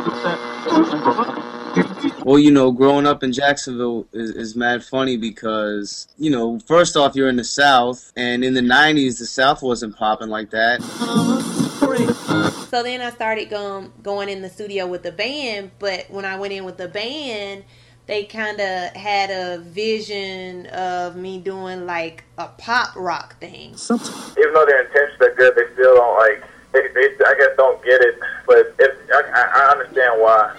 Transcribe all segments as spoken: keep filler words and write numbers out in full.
Well, you know, growing up in Jacksonville is, is mad funny because, you know, first off, you're in the South, and in the nineties, the South wasn't popping like that. So then I started going, going in the studio with the band, but when I went in with the band, they kind of had a vision of me doing like a pop rock thing. Even though their intentions are good, they still don't like, they, they I guess don't get it, but it, I, I understand why.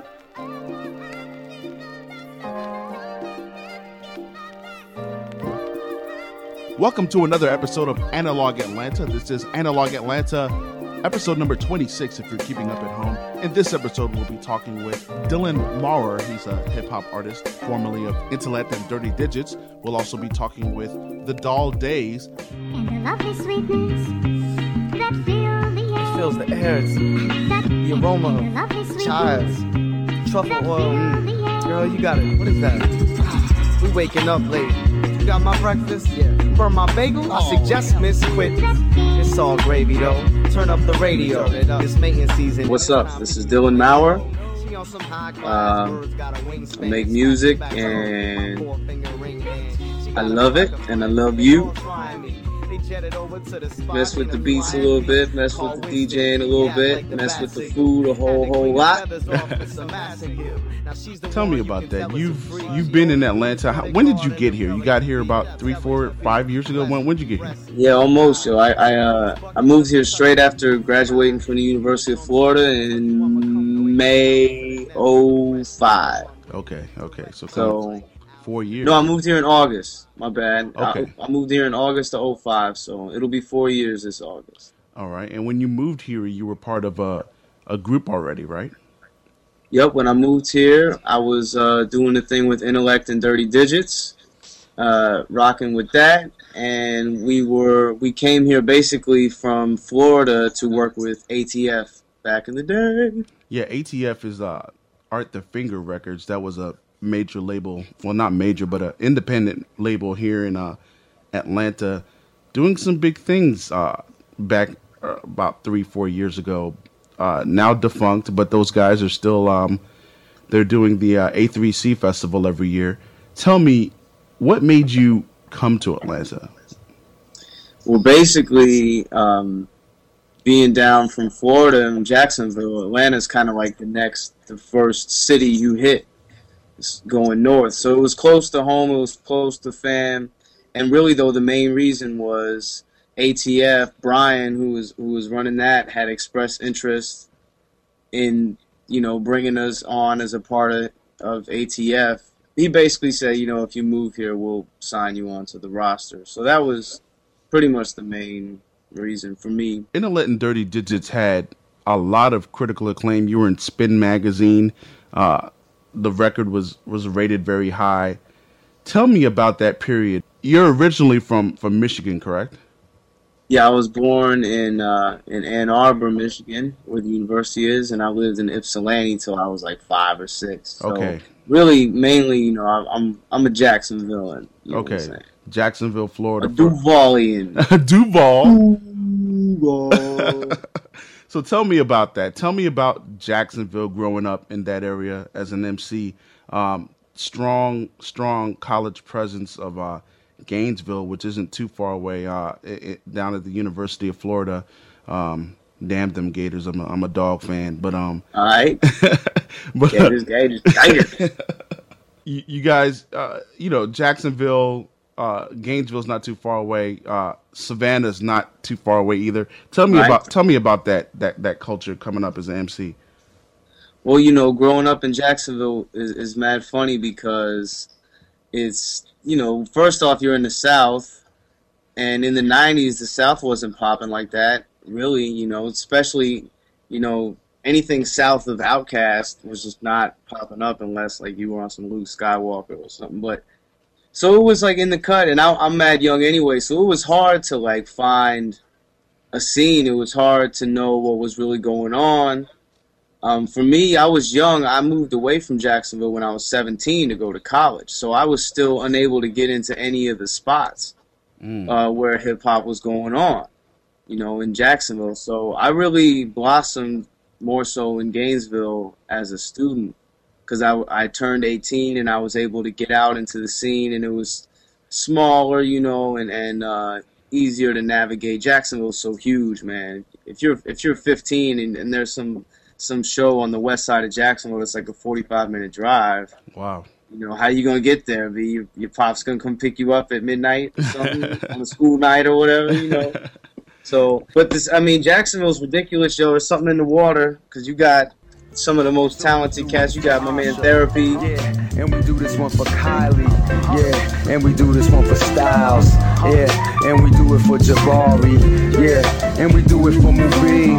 Welcome to another episode of Analog Atlanta. This is Analog Atlanta, episode number twenty-six, if you're keeping up at home. In this episode, we'll be talking with Dylan Maurer. He's a hip-hop artist, formerly of Intellect and Dirty Digits. We'll also be talking with The Doll Days. And the lovely sweetness that fill the air. It fills the air. It's the aroma of chives, truffle oil. Mm. Girl, you got it. What is that? We waking up late. You got my breakfast? Yeah. For my bagel, I suggest Miss Quit. It's all gravy though. Turn up the radio. It's maintenance season. What's up? This is Dylan Maurer. Uh, I make music and I love it and I love you. Mess with the beats a little bit, mess with the DJing a little bit, mess with the food a whole whole lot. Tell me about that. You've you've been in Atlanta. How, when did you get here? You got here about three, four, five years ago. When when did you get here? Yeah, almost. Yo, I I, uh, I moved here straight after graduating from the University of Florida in May oh five. Okay, okay. So, so four years. No, I moved here in August. My bad. Okay. I, I moved here in August of oh five, so it'll be four years this August. All right. And when you moved here, you were part of a a group already, right? Yep, when I moved here, I was uh, doing the thing with Intellect and Dirty Digits, uh, rocking with that, and we were we came here basically from Florida to work with A T F back in the day. Yeah, A T F is uh, Art the Finger Records. That was a major label, well, not major, but an independent label here in uh, Atlanta, doing some big things uh, back uh, about three, four years ago. Uh, now defunct, but those guys are still, um, they're doing the uh, A three C festival every year. Tell me, what made you come to Atlanta? Well, basically, um, being down from Florida and Jacksonville, Atlanta's kind of like the next, the first city you hit going north. So it was close to home, it was close to fam, and really, though, the main reason was A T F, Brian, who was who was running that, had expressed interest in, you know, bringing us on as a part of, of A T F. He basically said, you know, if you move here, we'll sign you onto the roster. So that was pretty much the main reason for me. Intellect and Dirty Digits had a lot of critical acclaim. You were in Spin Magazine. Uh, the record was, was rated very high. Tell me about that period. You're originally from, from Michigan, correct? Yeah, I was born in uh, in Ann Arbor, Michigan, where the university is, and I lived in Ypsilanti till I was like five or six. So okay. Really, mainly, you know, I'm I'm a Jacksonvillean. You know okay. Jacksonville, Florida. A Duvalian. Duval. Duval. So tell me about that. Tell me about Jacksonville growing up in that area as an M C. Um, strong, strong college presence of uh, Gainesville, which isn't too far away, uh, it, it, down at the University of Florida. Um, damn them Gators! I'm a, I'm a dog fan, but um. All right. but, Gators, Gators, Gators. you, you guys, uh, you know, Jacksonville, uh, Gainesville's not too far away. Uh, Savannah's not too far away either. Tell me right. about tell me about that that that culture coming up as an M C. Well, you know, growing up in Jacksonville is, is mad funny because it's, you know, first off, you're in the South, and in the nineties, the South wasn't popping like that, really, you know, especially, you know, anything south of Outkast was just not popping up unless, like, you were on some Luke Skywalker or something, but, so it was, like, in the cut, and I, I'm mad young anyway, so it was hard to, like, find a scene. It was hard to know what was really going on. Um, for me, I was young. I moved away from Jacksonville when I was seventeen to go to college. So I was still unable to get into any of the spots mm. uh, where hip-hop was going on, you know, in Jacksonville. So I really blossomed more so in Gainesville as a student, because I, I turned eighteen and I was able to get out into the scene, and it was smaller, you know, and and uh, easier to navigate. Jacksonville's so huge, man. If you're if you're fifteen and, and there's some some show on the west side of Jacksonville, it's like a forty-five minute drive. Wow. You know, how you gonna get there? Be your, your pop's gonna come pick you up at midnight or something on a school night or whatever, you know. So, but this, I mean, Jacksonville's ridiculous, yo. There's something in the water because you got some of the most talented cats. You got my man Therapy. Yeah, and we do this one for Kylie. Yeah, and we do this one for Styles. Yeah, and we do it for Jabari. Yeah, and we do it for Mubin.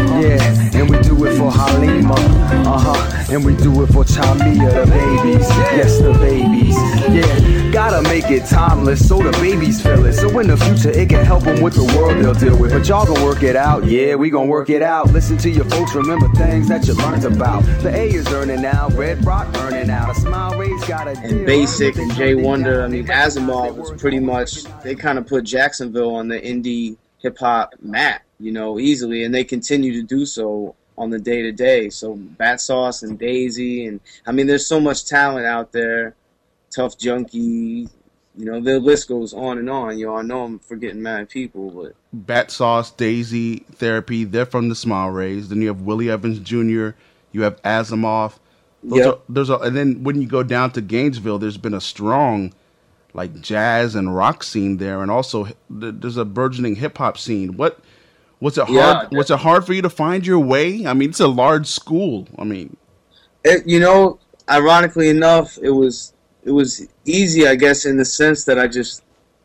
Yeah, and we do it for Halima. Uh-huh, and we do it for Chamia, the babies. Yes, the babies. Yeah, gotta make it timeless so the babies feel it. So in the future it can help them with the world they'll deal with. But y'all gonna work it out. Yeah, we gonna work it out. Listen to your folks, remember things that you learned about. The A is earning now, Red Rock earning out. A smile raise got a and Basic and Jay Wonder. I mean, Asimov was pretty much, they kind of put Jacksonville on the indie hip hop map, you know, easily, and they continue to do so on the day to day. So Bat Sauce and Daisy, and I mean, there's so much talent out there. Tough Junkie, you know, the list goes on and on. You know, I know I'm forgetting mad people, but Bat Sauce, Daisy, Therapy, they're from the Smile Rays. Then you have Willie Evans Junior You have Asimov. Those yep. are, there's a, and then when you go down to Gainesville, there's been a strong, like, jazz and rock scene there, and also there's a burgeoning hip hop scene. What was it hard? Yeah, was it hard for you to find your way? I mean, it's a large school. I mean, it, you know, ironically enough, it was it was easy, I guess, in the sense that I just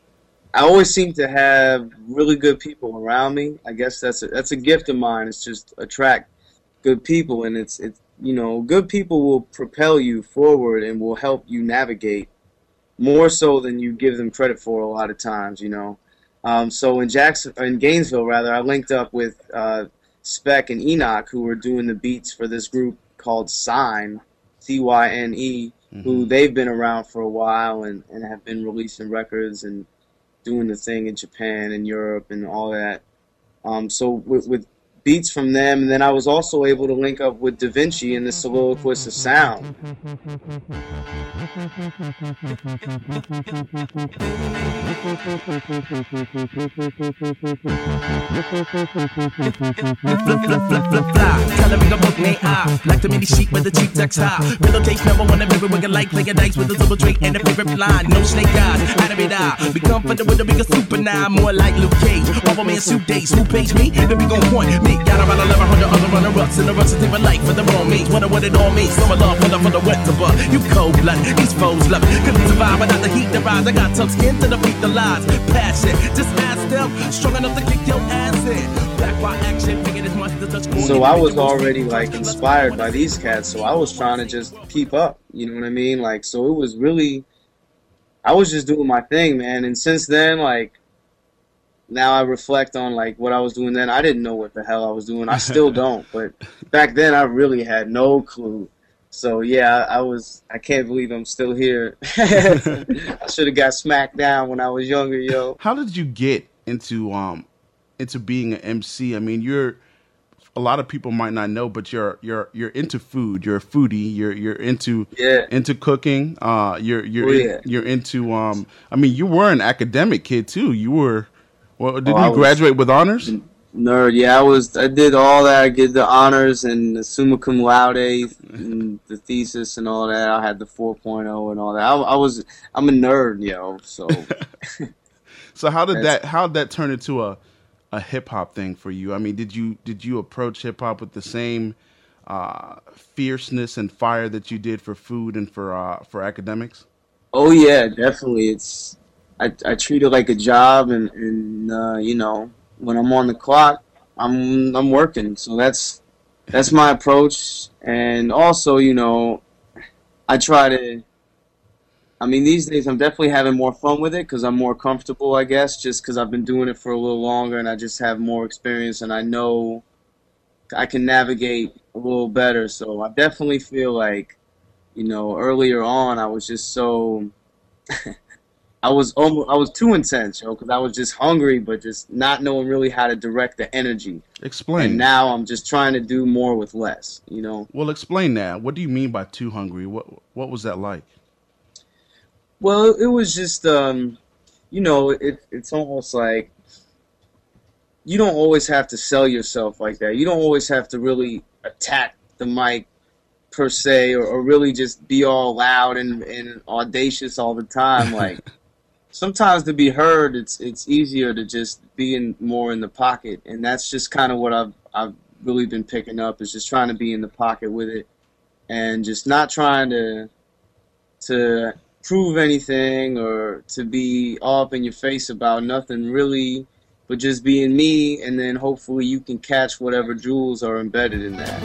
I always seem to have really good people around me. I guess that's a, that's a gift of mine. It's just attract good people, and it's it's you know, good people will propel you forward and will help you navigate more so than you give them credit for a lot of times, you know. Um, so in Jackson, in Gainesville, rather, I linked up with uh, Spec and Enoch, who were doing the beats for this group called Sign, C Y N E, mm-hmm. who they've been around for a while and, and have been releasing records and doing the thing in Japan and Europe and all that. Um, so with, with beats from them, and then I was also able to link up with Da Vinci and the Soliloquist of Sound. Coloring a book named I, like the mini sheet with the cheap textile. Pillowcase number one, every wiggle like playing dice with a double trait and a favorite line. No snake eyes, animate eye. Be confident with a bigger super nine, more like Luke Cage. Over man suit days, who pays me? Then we gon' point me. Got around eleven hundred other runner-ups in the rush to take my life for the wrong means. Wonder what it all means. Summer love for the, for the winter, but you cold blood. These foes love it. Couldn't survive without the heat that rise. I got tough skin to defeat the lies. Passion, just ask them. Strong enough to kick your ass in. Black white action, figured as much as touch. So I was already like inspired by these cats, so I was trying to just keep up. You know what I mean? Like, so it was really, I was just doing my thing, man. And since then, like, now I reflect on like what I was doing then. I didn't know what the hell I was doing. I still don't, but back then I really had no clue. So yeah, I, I was. I can't believe I'm still here. I should have got smacked down when I was younger, yo. How did you get into um into being an M C? I mean, you're a lot of people might not know, but you're you're you're into food. You're a foodie. You're you're into yeah. into cooking. Uh, you're you're oh, in, yeah. you're into um. I mean, you were an academic kid too. You were. Well, didn't oh, you graduate with honors? Nerd, yeah, I was. I did all that. I did the honors and the summa cum laude, and the thesis and all that. I had the four point oh and all that. I, I was. I'm a nerd, yo. So. So how did that? How did that turn into a a hip hop thing for you? I mean, did you did you approach hip hop with the same uh, fierceness and fire that you did for food and for uh, for academics? Oh yeah, definitely. It's. I, I treat it like a job, and, and uh, you know, when I'm on the clock, I'm I'm working. So that's that's my approach. And also, you know, I try to. I mean, these days I'm definitely having more fun with it because I'm more comfortable, I guess, just because I've been doing it for a little longer and I just have more experience and I know I can navigate a little better. So I definitely feel like, you know, earlier on I was just so. I was almost, I was too intense, yo, because I was just hungry, but just not knowing really how to direct the energy. Explain. And now I'm just trying to do more with less, you know? Well, explain that. What do you mean by too hungry? What What was that like? Well, it was just, um, you know, it, it's almost like you don't always have to sell yourself like that. You don't always have to really attack the mic per se, or, or really just be all loud and, and audacious all the time. Like, sometimes to be heard, it's it's easier to just be in more in the pocket, and that's just kind of what I've I've really been picking up, is just trying to be in the pocket with it, and just not trying to to prove anything or to be all up in your face about nothing really, but just being me, and then hopefully you can catch whatever jewels are embedded in that.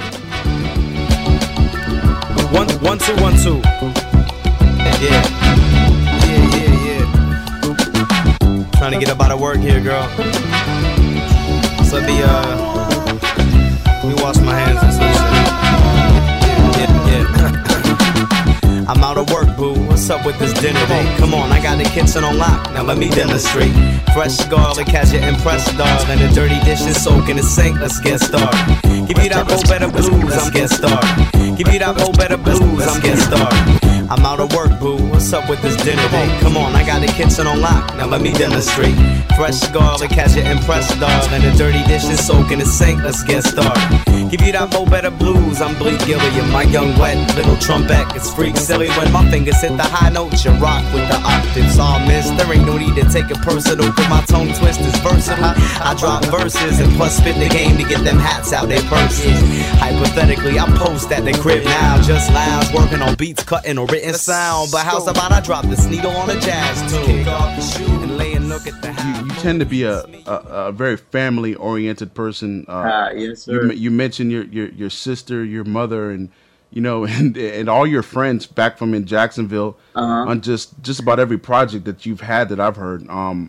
One, one, two, one, two. Yeah, yeah, yeah, yeah. Trying to get up out of work here, girl. So be uh, let me wash my hands and some shit. Yeah, yeah, yeah. I'm out of work, boo. What's up with this dinner date? Come on, I got the kitchen on lock. Now let me demonstrate. Fresh garlic has you impressed, darling. The dirty dishes soak in the sink. Let's get started. Give me that whole better blues. I'm get started. Give me that whole better blues. I'm get started. I'm out of work, boo. What's up with this dinner date? Come on, I got the kitchen on lock. Now let me demonstrate. Fresh garlic has you impressed, darling. The dirty dishes soak in the sink. Let's get started. Give me that whole better blues. I'm Bleak Gilliam, my young wet little trumpet. It's freak silly when my fingers hit the high notes. You rock with the octaves all missed. There ain't no need to take it personal, cause my tongue twist is versatile. I drop verses and plus spit the game to get them hats out their purses. Hypothetically, I post at the crib now, just lounge, working on beats, cutting a written sound. But how's about I drop this needle on a jazz tune, kick off the shoe and lay and look at the house. You, you tend to be a, a, a very family-oriented person. Uh, Ah, yes, sir. You, you mentioned your, your, your sister, your mother, and you know, and and all your friends back from in Jacksonville Uh-huh. on just just about every project that you've had that I've heard. Um,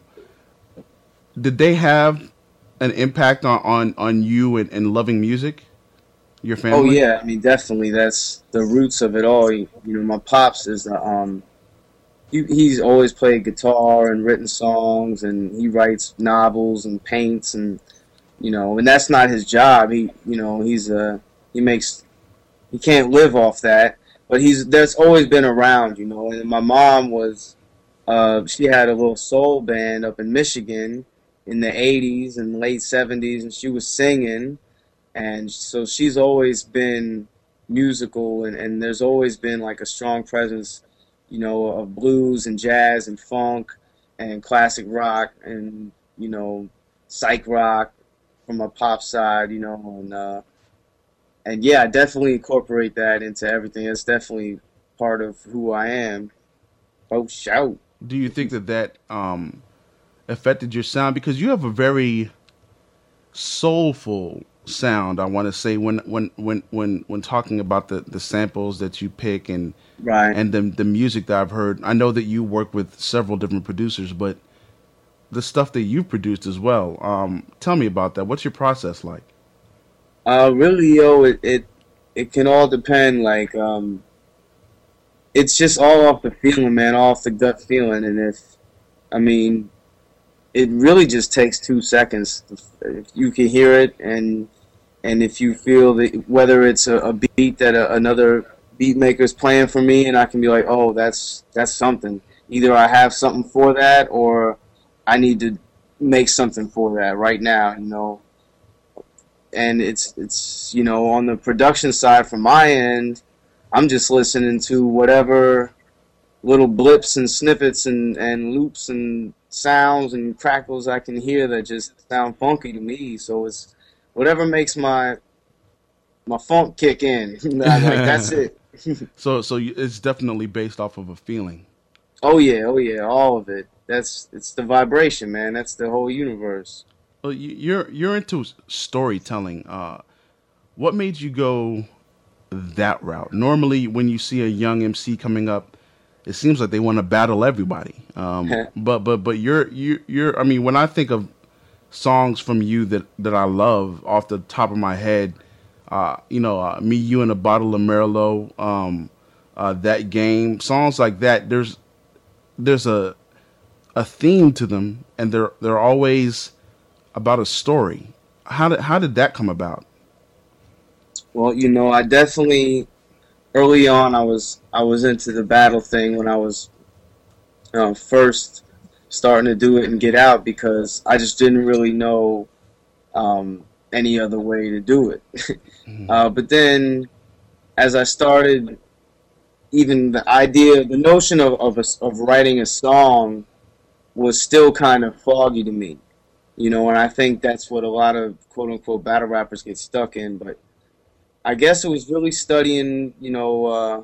did they have an impact on on, on you and, and loving music? Your family? Oh yeah, I mean definitely. That's the roots of it all. You, you know, my pops is uh, um, he, he's always played guitar and written songs, and he writes novels and paints, and you know, and that's not his job. He, you know, he's a he makes he can't live off that, but he's that's always been around, you know. And my mom was uh, she had a little soul band up in Michigan in the eighties and late seventies, and she was singing. And so she's always been musical, and, and there's always been like a strong presence, you know, of blues and jazz and funk and classic rock and, you know, psych rock from a pop side, you know, and, uh, and yeah, I definitely incorporate that into everything. It's definitely part of who I am. Oh, shout. Do you think that that um, affected your sound? Because you have a very soulful sound, I want to say, when when when when when talking about the the samples that you pick and right and the the music that I've heard. I know that you work with several different producers, but the stuff that you've produced as well. Um, tell me about that. What's your process like? Uh, really, yo, it, it it can all depend. Like, um, it's just all off the feeling, man, all off the gut feeling. And if, I mean, it really just takes two seconds. If you can hear it, and and if you feel that, whether it's a, a beat that a, another beat maker is playing for me, and I can be like, oh, that's that's something. Either I have something for that, or I need to make something for that right now, you know. And it's it's you know, on the production side from my end, I'm just listening to whatever little blips and snippets and, and loops and sounds and crackles I can hear that just sound funky to me. So it's whatever makes my my funk kick in. Like, that's it. so so you, it's definitely based off of a feeling. Oh yeah, oh yeah, all of it. That's it's the vibration, man. That's the whole universe. Well, you- you're you're into storytelling. Uh, what made you go that route? Normally, when you see a young M C coming up, it seems like they want to battle everybody. Um, but but but you're you you're. I mean, when I think of songs from you that that I love off the top of my head, uh, you know, uh, Me, You, and a Bottle of Merlot, um, uh, That Game, songs like that. There's there's a a theme to them, and they're they're always about a story. How did how did that come about? Well, you know, I definitely early on I was I was into the battle thing when I was uh, first starting to do it and get out, because I just didn't really know um, any other way to do it. mm-hmm. uh, but then, as I started, even the idea, the notion of of, a, of writing a song was still kind of foggy to me, you know. And I think that's what a lot of quote unquote battle rappers get stuck in. But I guess it was really studying, you know. Uh,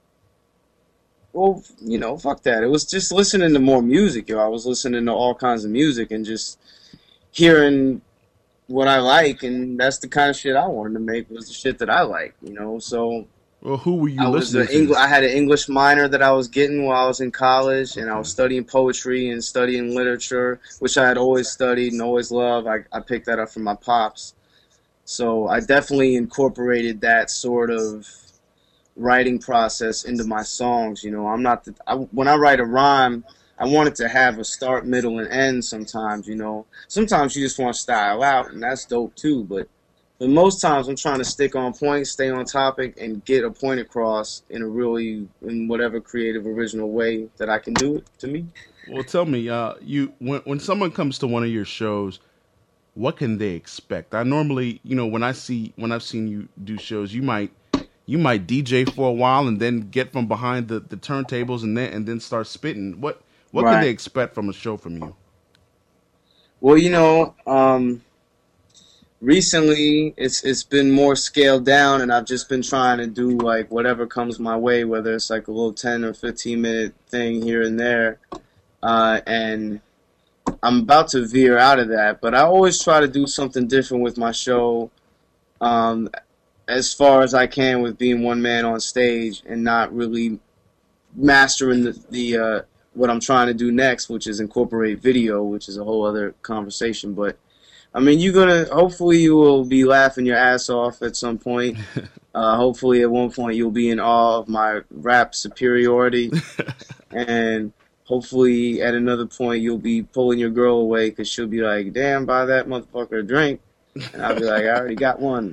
Well, you know, fuck that. It was just listening to more music, yo. I was listening to all kinds of music and just hearing what I like, and that's the kind of shit I wanted to make, was the shit that I like, you know. So, well, who were you I was listening to? I had an English minor that I was getting while I was in college, and I was studying poetry and studying literature, which I had always studied and always loved. I, I picked that up from my pops. So I definitely incorporated that sort of writing process into my songs. You know, I'm not the, I, when I write a rhyme, I want it to have a start, middle, and end. Sometimes, you know, sometimes you just want to style out, and that's dope too. But but most times, I'm trying to stick on point, stay on topic, and get a point across in a really, in whatever creative, original way that I can do it. To me. Well, tell me, uh, you when when someone comes to one of your shows, what can they expect? I normally, you know, when I see when I've seen you do shows, you might. You might D J for a while and then get from behind the, the turntables and then and then start spitting. What what right. can they expect from a show from you? Well, you know, um, recently it's it's been more scaled down, and I've just been trying to do like whatever comes my way, whether it's like a little ten or fifteen minute thing here and there. Uh, and I'm about to veer out of that, but I always try to do something different with my show. Um, as far as I can with being one man on stage and not really mastering the, the uh, what I'm trying to do next, which is incorporate video, which is a whole other conversation. But I mean, you're gonna hopefully you will be laughing your ass off at some point. Uh, hopefully at one point you'll be in awe of my rap superiority, and hopefully at another point you'll be pulling your girl away because she'll be like, "Damn, buy that motherfucker a drink," and I'll be like, "I already got one."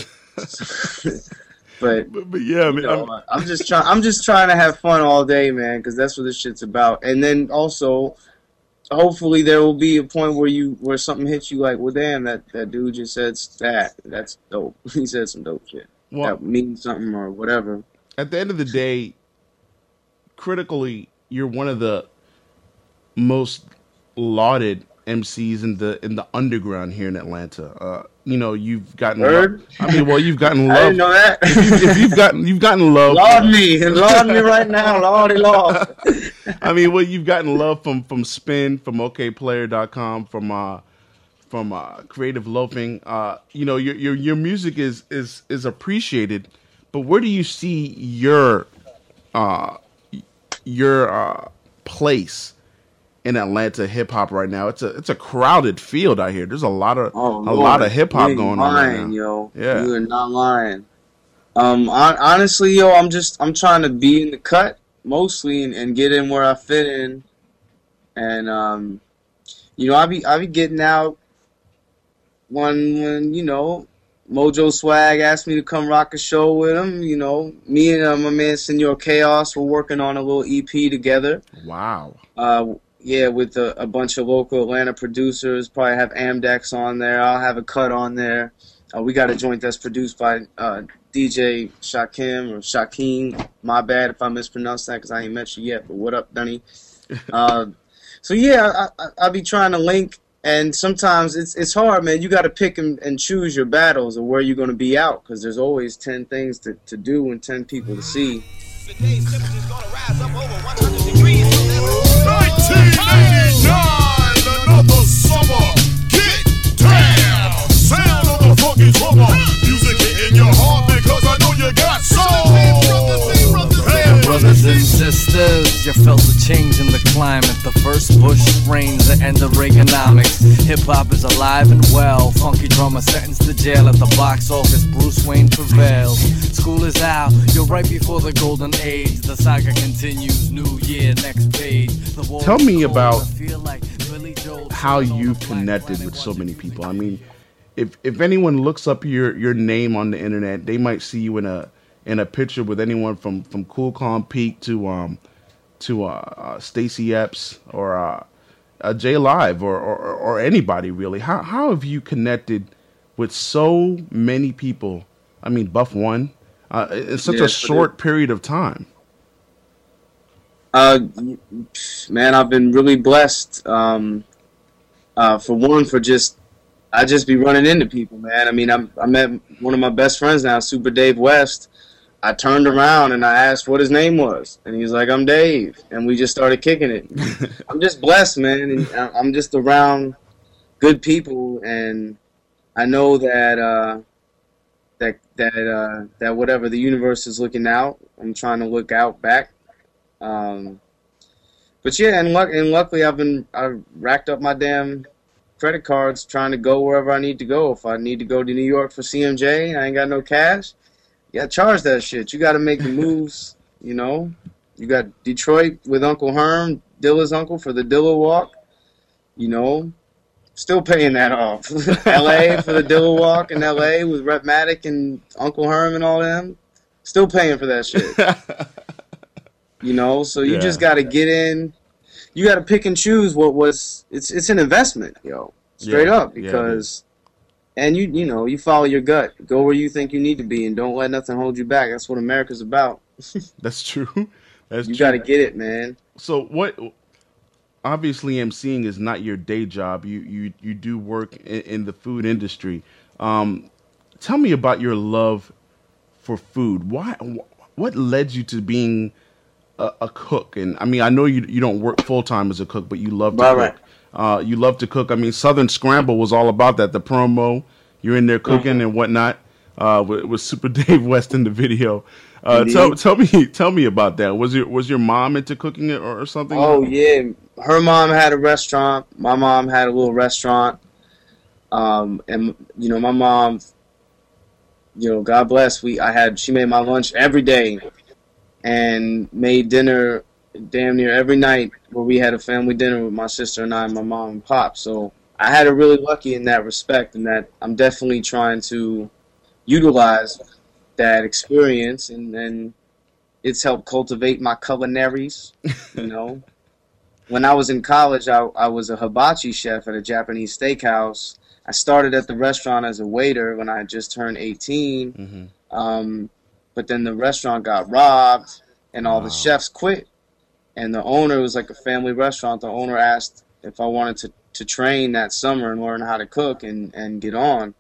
but, but, but yeah, I mean, know, I'm, I'm just trying. I'm just trying to have fun all day, man, because that's what this shit's about. And then also, hopefully, there will be a point where you where something hits you like, well, damn, that, that dude just said that. That's dope. He said some dope shit. Well, that means something or whatever. At the end of the day, critically, you're one of the most lauded M Cs in the in the underground here in Atlanta. Uh, you know, you've gotten. Heard? Love. I mean, well, you've gotten love. I didn't know that. if, you, if you've gotten, you've gotten love. Laud me, laud me right now, lordy lord. I mean, well, you've gotten love from from Spin, from O K Player dot com, from uh, from uh, Creative Loafing. Uh, you know, your your your music is is is appreciated, but where do you see your uh your uh place in Atlanta hip hop right now? It's a it's a crowded field out here. There's a lot of oh, a Lord, lot of hip hop going lying, on right now. Yo. Yeah, you are not lying. Um, on, honestly, yo, I'm just I'm trying to be in the cut mostly and, and get in where I fit in, and um, you know, I be I be getting out when when you know Mojo Swag asked me to come rock a show with him. You know, me and uh, my man Senor Chaos were working on a little E P together. Wow. Uh. Yeah, with a, a bunch of local Atlanta producers. Probably have Amdex on there. I'll have a cut on there. Uh, we got a joint that's produced by uh, D J Shakim or Shakim. My bad if I mispronounced that because I ain't met you yet. But what up, Dunny? uh, so yeah, I, I, I be trying to link, and sometimes it's it's hard, man. You got to pick and, and choose your battles or where you're going to be out, because there's always ten things to, to do and ten people to see. nineteen eighty-nine, another summer. Get down. Sound of the funky drummer. Music in your heart because I know you got soul. Hey, brothers and sisters, you you felt the change in the climate. The first Bush rains, the end of Reaganomics. Hip-hop is alive and well. Funky drummer sentenced to jail at the box office. Bruce Wayne prevails. School is out, you're right before the golden age. The saga continues, new year, next page. The war Tell me cold, about I feel like Billy Joel how you connected with so many people. I mean, if if anyone looks up your, your name on the internet, they might see you in a in a picture with anyone from, from Cool Calm Peak to um to uh, uh Stacey Epps or uh, uh J Live or, or or anybody really. How how have you connected with so many people? I mean, Buff One, uh, in such Yeah, a short it, period of time. Uh, man, I've been really blessed. Um, uh, for one, for just I just be running into people, man. I mean, I'm, I met one of my best friends now, Super Dave West. I turned around and I asked what his name was, and he's like, "I'm Dave," and we just started kicking it. I'm just blessed, man, and I'm just around good people, and I know that uh, that that uh, that whatever the universe is looking out, I'm trying to look out back. Um, but yeah, and luck and luckily I've been I racked up my damn credit cards trying to go wherever I need to go. If I need to go to New York for C M J, I ain't got no cash. Yeah, charge that shit. You got to make the moves, you know. You got Detroit with Uncle Herm, Dilla's uncle, for the Dilla walk, you know. Still paying that off. L A for the Dilla walk in L A with Rhapmatic and Uncle Herm and all them. Still paying for that shit. You know, so you Yeah. just got to get in. You got to pick and choose what was. It's it's an investment, yo, straight Yeah, up. yeah, it Because, and you you know, you follow your gut. Go where you think you need to be, and don't let nothing hold you back. That's what America's about. That's true. That's You true. got to get it, man. So what? Obviously, emceeing is not your day job. You you you do work in, in the food industry. Um, tell me about your love for food. Why? What led you to being a, a cook? And I mean, I know you you don't work full time as a cook, but you love to Right, cook. Uh, you love to cook. I mean, Southern Scramble was all about that. The promo, you're in there cooking Mhm. and whatnot. Uh, with, with Super Dave West in the video. Uh, Indeed. tell tell me tell me about that. Was your was your mom into cooking it or, or something? Oh yeah, her mom had a restaurant. My mom had a little restaurant. Um, and you know, my mom, you know, God bless. We I had she made my lunch every day, and made dinner damn near every night where we had a family dinner with my sister and I, and my mom and pop. So I had it really lucky in that respect, and that I'm definitely trying to utilize that experience, and, and it's helped cultivate my culinaries, you know. When I was in college, I, I was a hibachi chef at a Japanese steakhouse. I started at the restaurant as a waiter when I had just turned eighteen, Mm-hmm. um, but then the restaurant got robbed, and all Wow. the chefs quit. And the owner, was like a family restaurant, the owner asked if I wanted to, to train that summer and learn how to cook and, and get on.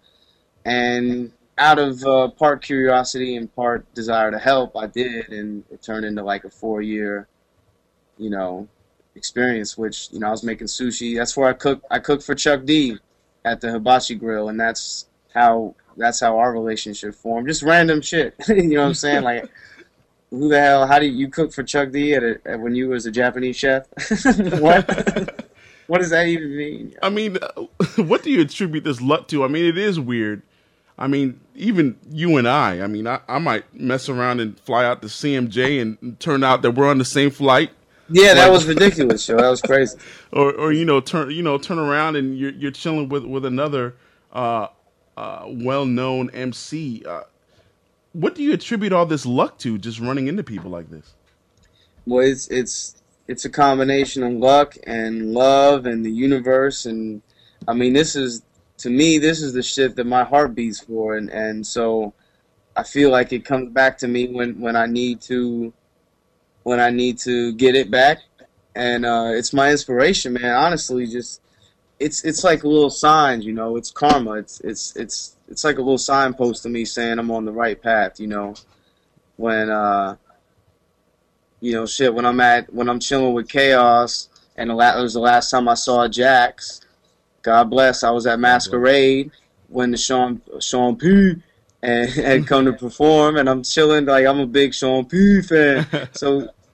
And out of uh, part curiosity and part desire to help, I did, and it turned into like a four-year, you know, experience. Which, you know, I was making sushi. That's where I cook. I cooked for Chuck D at the Hibachi Grill, and that's how that's how our relationship formed. Just random shit, you know what I'm saying? Like, who the hell? How do you, you cook for Chuck D at, a, at when you was a Japanese chef? What? What does that even mean? I mean, uh, what do you attribute this luck to? I mean, it is weird. I mean, even you and I, I mean, I, I might mess around and fly out to C M J and turn out that we're on the same flight. Yeah, that Like- was ridiculous, yo. That was crazy. Or, or you know, turn you know, turn around and you're you're chilling with with another uh, uh, well-known M C. Uh, what do you attribute all this luck to? Just running into people like this? Well, it's it's it's a combination of luck and love and the universe, and I mean, this is, to me, this is the shit that my heart beats for, and, and so I feel like it comes back to me when, when I need to when I need to get it back, and uh, it's my inspiration, man. Honestly, just it's it's like little signs, you know. It's karma. It's it's it's it's like a little signpost to me saying I'm on the right path, you know. When uh, you know, shit, when I'm at when I'm chilling with Chaos, and the la- it was the last time I saw Jax. God bless. I was at Masquerade when the Sean Sean P and had come to perform, and I'm chilling like I'm a big Sean P fan. So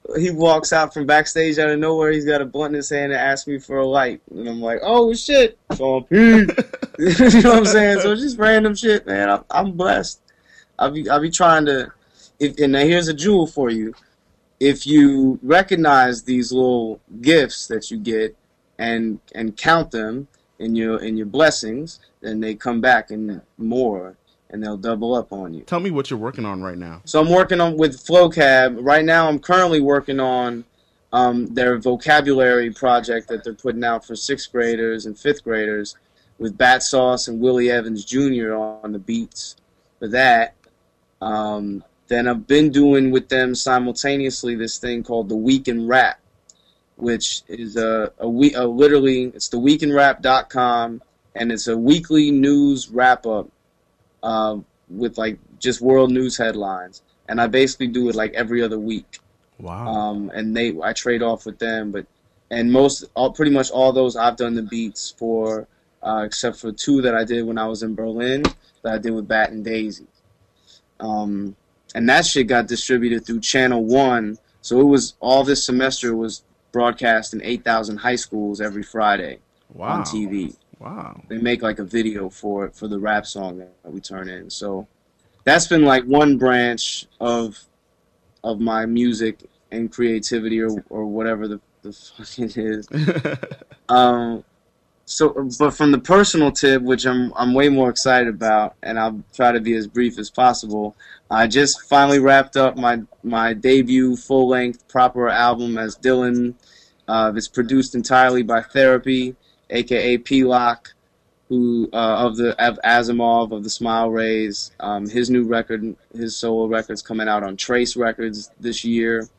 he walks out from backstage out of nowhere. He's got a blunt in his hand and asks me for a light. And I'm like, oh, shit. So I'm, you know what I'm saying? So just random shit, man. I'm, I'm blessed. I'll be, I'll be trying to, if, and now here's a jewel for you. If you recognize these little gifts that you get and and count them in your in your blessings, then they come back in more, and they'll double up on you. Tell me what you're working on right now. So I'm working on with FlowCab. Right now I'm currently working on um, their vocabulary project that they're putting out for sixth graders and fifth graders with Bat Sauce and Willie Evans Junior on the beats for that. Um, then I've been doing with them simultaneously this thing called the Week in Rap, which is a, a, we, a literally, it's the week in rap dot com, and it's a weekly news wrap-up uh, with, like, just world news headlines. And I basically do it, like, every other week. Wow. Um, and they, I trade off with them, but, and most, all, pretty much all those I've done the beats for, uh, except for two that I did when I was in Berlin, that I did with Bat and Daisy. Um, and that shit got distributed through Channel One, so it was, all this semester was broadcast in eight thousand high schools every Friday. Wow. On T V. Wow. They make like a video for it, for the rap song that we turn in. So that's been like one branch of of my music and creativity, or or whatever the, the fuck it is. um, so, but from the personal tip, which I'm I'm way more excited about, and I'll try to be as brief as possible. I just finally wrapped up my my debut full length proper album as Dylan. Uh, it's produced entirely by Therapy, aka P-Lock, who uh, of the of Asimov of the Smile Rays. Um, his new record, his solo record's coming out on Trace Records this year.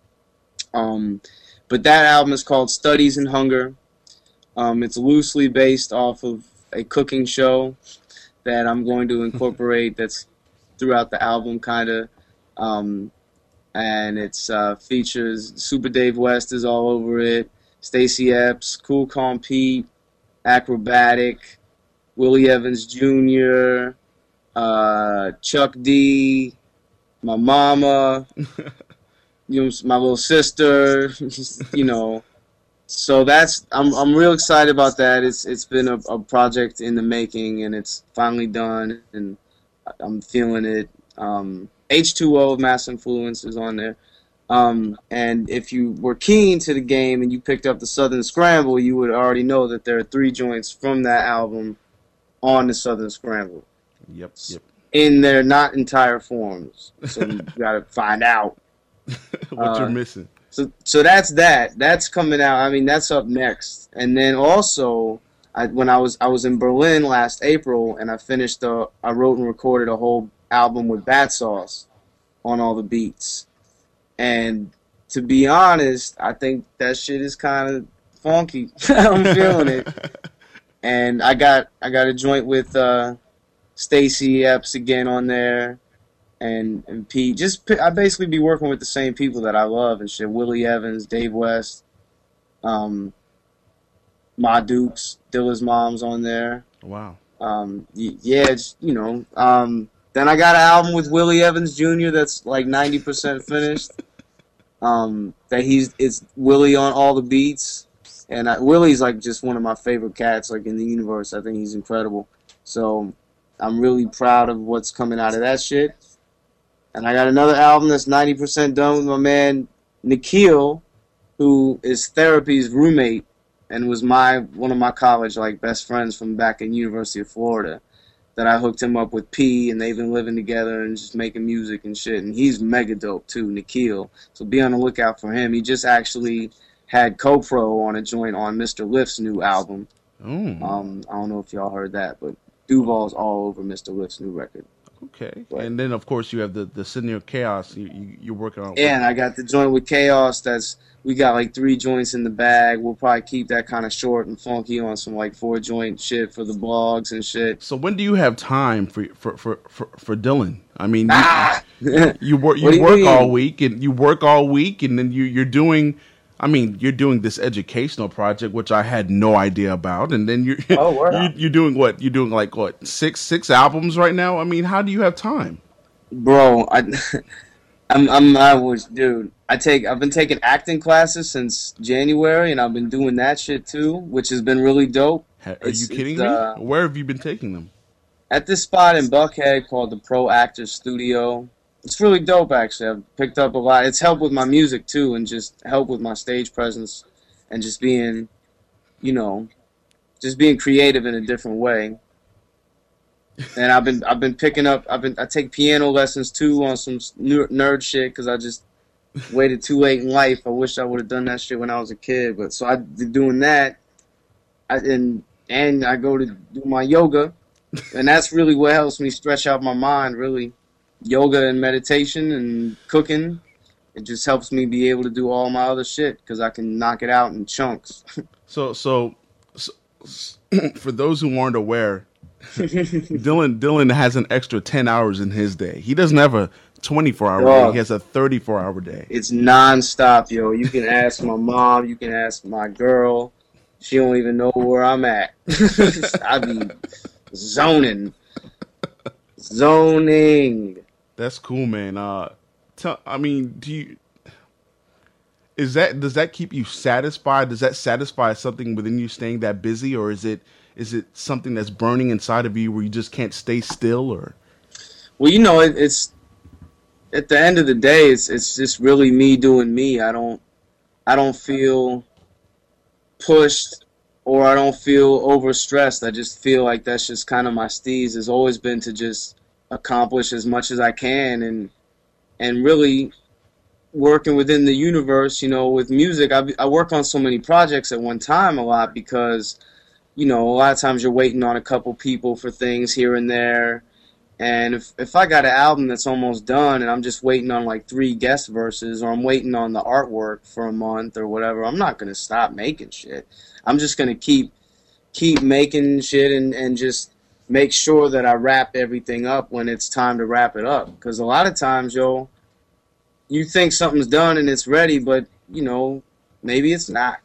Um, but that album is called Studies in Hunger. Um, it's loosely based off of a cooking show that I'm going to incorporate that's throughout the album, kind of. Um, and it's uh, features Super Dave West is all over it, Stacey Epps, Cool Calm Pete, Acrobatic, Willie Evans Junior, uh, Chuck D, my mama, you know, my little sister, you know. So that's I'm I'm real excited about that. It's it's been a, a project in the making, and it's finally done, and I'm feeling it. Um, H two O of Mass Influence is on there. Um, and if you were keen to the game and you picked up the Southern Scramble, you would already know that there are three joints from that album on the Southern Scramble. Yep, yep. In their not entire forms. So you gotta find out what uh, you're missing. So, so that's that. That's coming out. I mean, that's up next. And then also, I, when I was I was in Berlin last April, and I finished. A, I wrote and recorded a whole album with Bat Sauce on all the beats. And to be honest, I think that shit is kind of funky. I'm feeling it. And I got I got a joint with uh, Stacey Epps again on there. And, and Pete, just I basically be working with the same people that I love and shit. Willie Evans, Dave West, um, Ma Dukes, Dilla's mom's on there. Wow. Um, yeah, it's, you know. Um, then I got an album with Willie Evans Junior that's like ninety percent finished. Um, that he's it's Willie on all the beats, and I, Willie's like just one of my favorite cats like in the universe. I think he's incredible. So I'm really proud of what's coming out of that shit. And I got another album that's ninety percent done with my man Nikhil, who is Therapy's roommate and was my one of my college like best friends from back in University of Florida. That I hooked him up with P, and they've been living together and just making music and shit. And he's mega dope too, Nikhil. So be on the lookout for him. He just actually had co-pro on a joint on Mister Lift's new album. Mm. Um, I don't know if y'all heard that, but Duval's all over Mister Lift's new record. Okay, but, and then of course you have the the Senior Chaos you, you you're working on. Yeah, and I got the joint with Chaos. That's we got like three joints in the bag. We'll probably keep that kind of short and funky on some like four joint shit for the blogs and shit. So when do you have time for for for for, for Dylan? I mean, you, ah! you work you, you work mean? all week and you work all week, and then you you're doing. I mean, you're doing this educational project, which I had no idea about, and then you're oh, you're, you're doing what? You're doing like what six six albums right now? I mean, how do you have time, bro? I I'm, I'm, I was, dude. I take, I've been taking acting classes since January, and I've been doing that shit too, which has been really dope. Are It's, you kidding it's, me? uh, Where have you been taking them? At this spot in Buckhead called the Pro Actors Studio. It's really dope, actually. I've picked up a lot. It's helped with my music too, and just helped with my stage presence, and just being, you know, just being creative in a different way. And I've been, I've been picking up. I've been, I take piano lessons too on some nerd shit because I just waited too late in life. I wish I would have done that shit when I was a kid. But so I did doing that, I, and and I go to do my yoga, and that's really what helps me stretch out my mind. Really, yoga and meditation and cooking. It just helps me be able to do all my other shit because I can knock it out in chunks. So, so, so for those who aren't aware, Dylan Dylan has an extra ten hours in his day. He doesn't have a twenty-four hour Dog. day. He has a thirty-four hour day. It's nonstop, yo. You can ask my mom. You can ask my girl. She don't even know where I'm at. I be zoning, zoning. That's cool, man. Uh, tell, I mean, do you? Is that does that keep you satisfied? Does that satisfy something within you staying that busy, or is it is it something that's burning inside of you where you just can't stay still? Or well, you know, it, it's at the end of the day, it's it's just really me doing me. I don't I don't feel pushed or I don't feel overstressed. I just feel like that's just kind of my steez. Has always been to just accomplish as much as I can and and really working within the universe, you know, with music. I, I work on so many projects at one time a lot because, you know, a lot of times you're waiting on a couple people for things here and there. And if, if I got an album that's almost done and I'm just waiting on like three guest verses or I'm waiting on the artwork for a month or whatever, I'm not going to stop making shit. I'm just going to keep keep making shit and, and just make sure that I wrap everything up when it's time to wrap it up. Because a lot of times, yo, you think something's done and it's ready, but, you know, maybe it's not.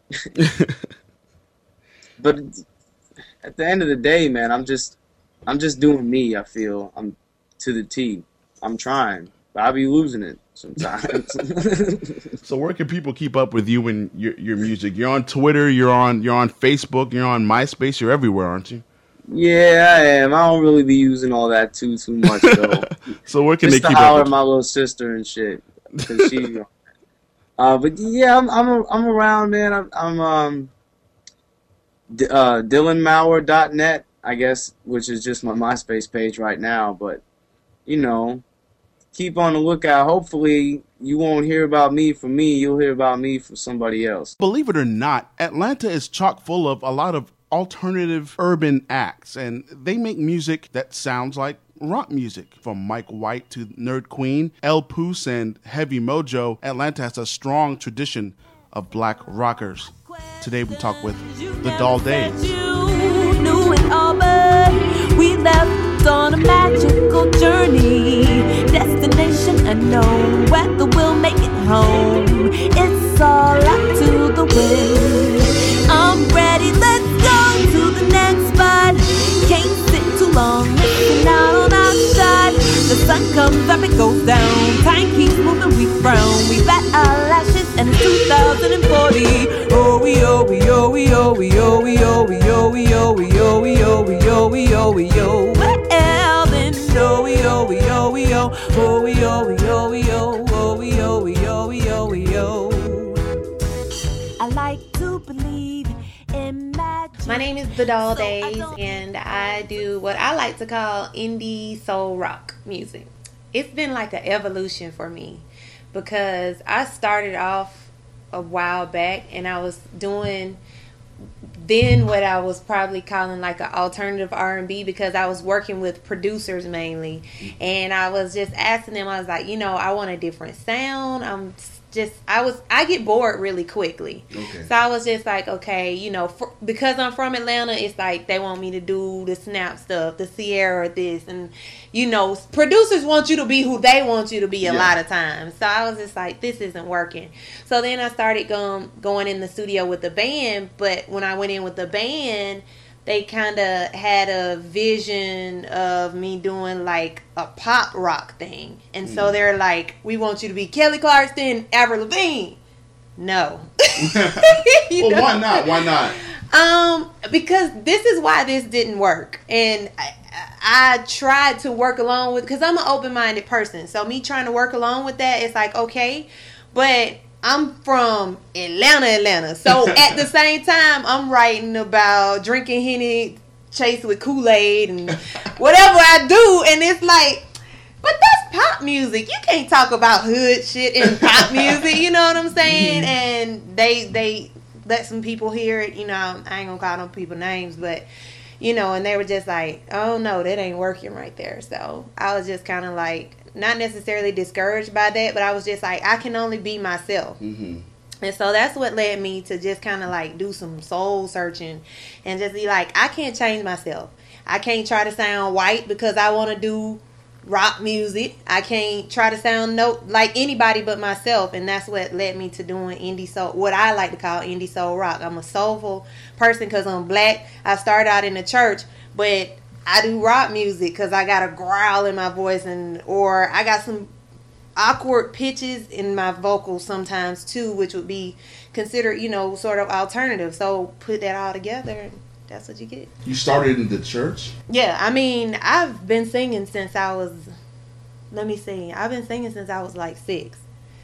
But at the end of the day, man, I'm just, I'm just doing me, I feel. I'm to the T. I'm trying, but I'll be losing it sometimes. So where can people keep up with you and your, your music? You're on Twitter, you're on, you're on Facebook, you're on MySpace, you're everywhere, aren't you? Yeah, I am. I don't really be using all that too too much though. So where can Just they to keep holler up? at my little sister and shit, cause she. uh, but yeah, I'm I'm a, I'm around, man. I'm, I'm um. D- uh, Dylan Mauer dot net, I guess, which is just my MySpace page right now. But you know, keep on the lookout. Hopefully, you won't hear about me from me. You'll hear about me from somebody else. Believe it or not, Atlanta is chock full of a lot of alternative urban acts, and they make music that sounds like rock music. From Mike White to Nerd Queen, El Poos, and Heavy Mojo, Atlanta has a strong tradition of black rockers. Today we talk with the Doll Days. You knew it all, but we left on a magical journey. Destination unknown, weather will make it home. It's all up to the wind. I'm ready, let's go to the next spot. Can't sit too long, missing out on our shot. The sun comes up, it goes down. Time keeps moving, we frown. We bat our lashes and it's two thousand forty. Oh, we, oh, we, oh, we, oh, we, oh, we, oh, we, oh, we, oh, we, oh, we, oh, we, oh, we, oh, we, oh. Well, then, oh, we, oh, we, oh, we, oh, oh, we, oh, we, oh, we, oh, oh, we, oh, we, oh, we, oh, we, oh. I like to believe in magic. My name is The Doll Days, and I do what I like to call indie soul rock music. It's been like an evolution for me because I started off a while back and I was doing then what I was probably calling like an alternative R and B because I was working with producers mainly, and I was just asking them, I was like, you know, I want a different sound. I'm just I was I get bored really quickly. Okay. So I was just like, okay, you know, for, because I'm from Atlanta, it's like they want me to do the Snap stuff, the Sierra this, and you know, producers want you to be who they want you to be a yeah. lot of times. So I was just like, this isn't working. So then I started going going in the studio with the band, but when I went in with the band, they kind of had a vision of me doing like a pop rock thing. And mm. so they're like, we want you to be Kelly Clarkson, Avril Lavigne. No. Well, know? why not? Why not? Um, because this is why this didn't work. And I, I tried to work along with, because I'm an open-minded person. So me trying to work along with that, it's like, okay. But I'm from Atlanta, Atlanta. So at the same time, I'm writing about drinking Henny chased with Kool-Aid and whatever I do. And it's like, but that's pop music. You can't talk about hood shit in pop music. You know what I'm saying? And they they let some people hear it. You know, I ain't gonna call no people names, but you know, and they were just like, oh no, that ain't working right there. So I was just kind of like, not necessarily discouraged by that, but I was just like, I can only be myself. Mm-hmm. And so that's what led me to just kind of like do some soul searching and just be like, I can't change myself. I can't try to sound white because I want to do rock music. I can't try to sound no like anybody but myself. And that's what led me to doing indie soul, what I like to call indie soul rock. I'm a soulful person because I'm black. I started out in the church, but I do rock music because I got a growl in my voice, and or I got some awkward pitches in my vocals sometimes too, which would be considered, you know, sort of alternative. So put that all together, and that's what you get. You started in the church? Yeah, I mean, I've been singing since I was, let me see, I've been singing since I was like six.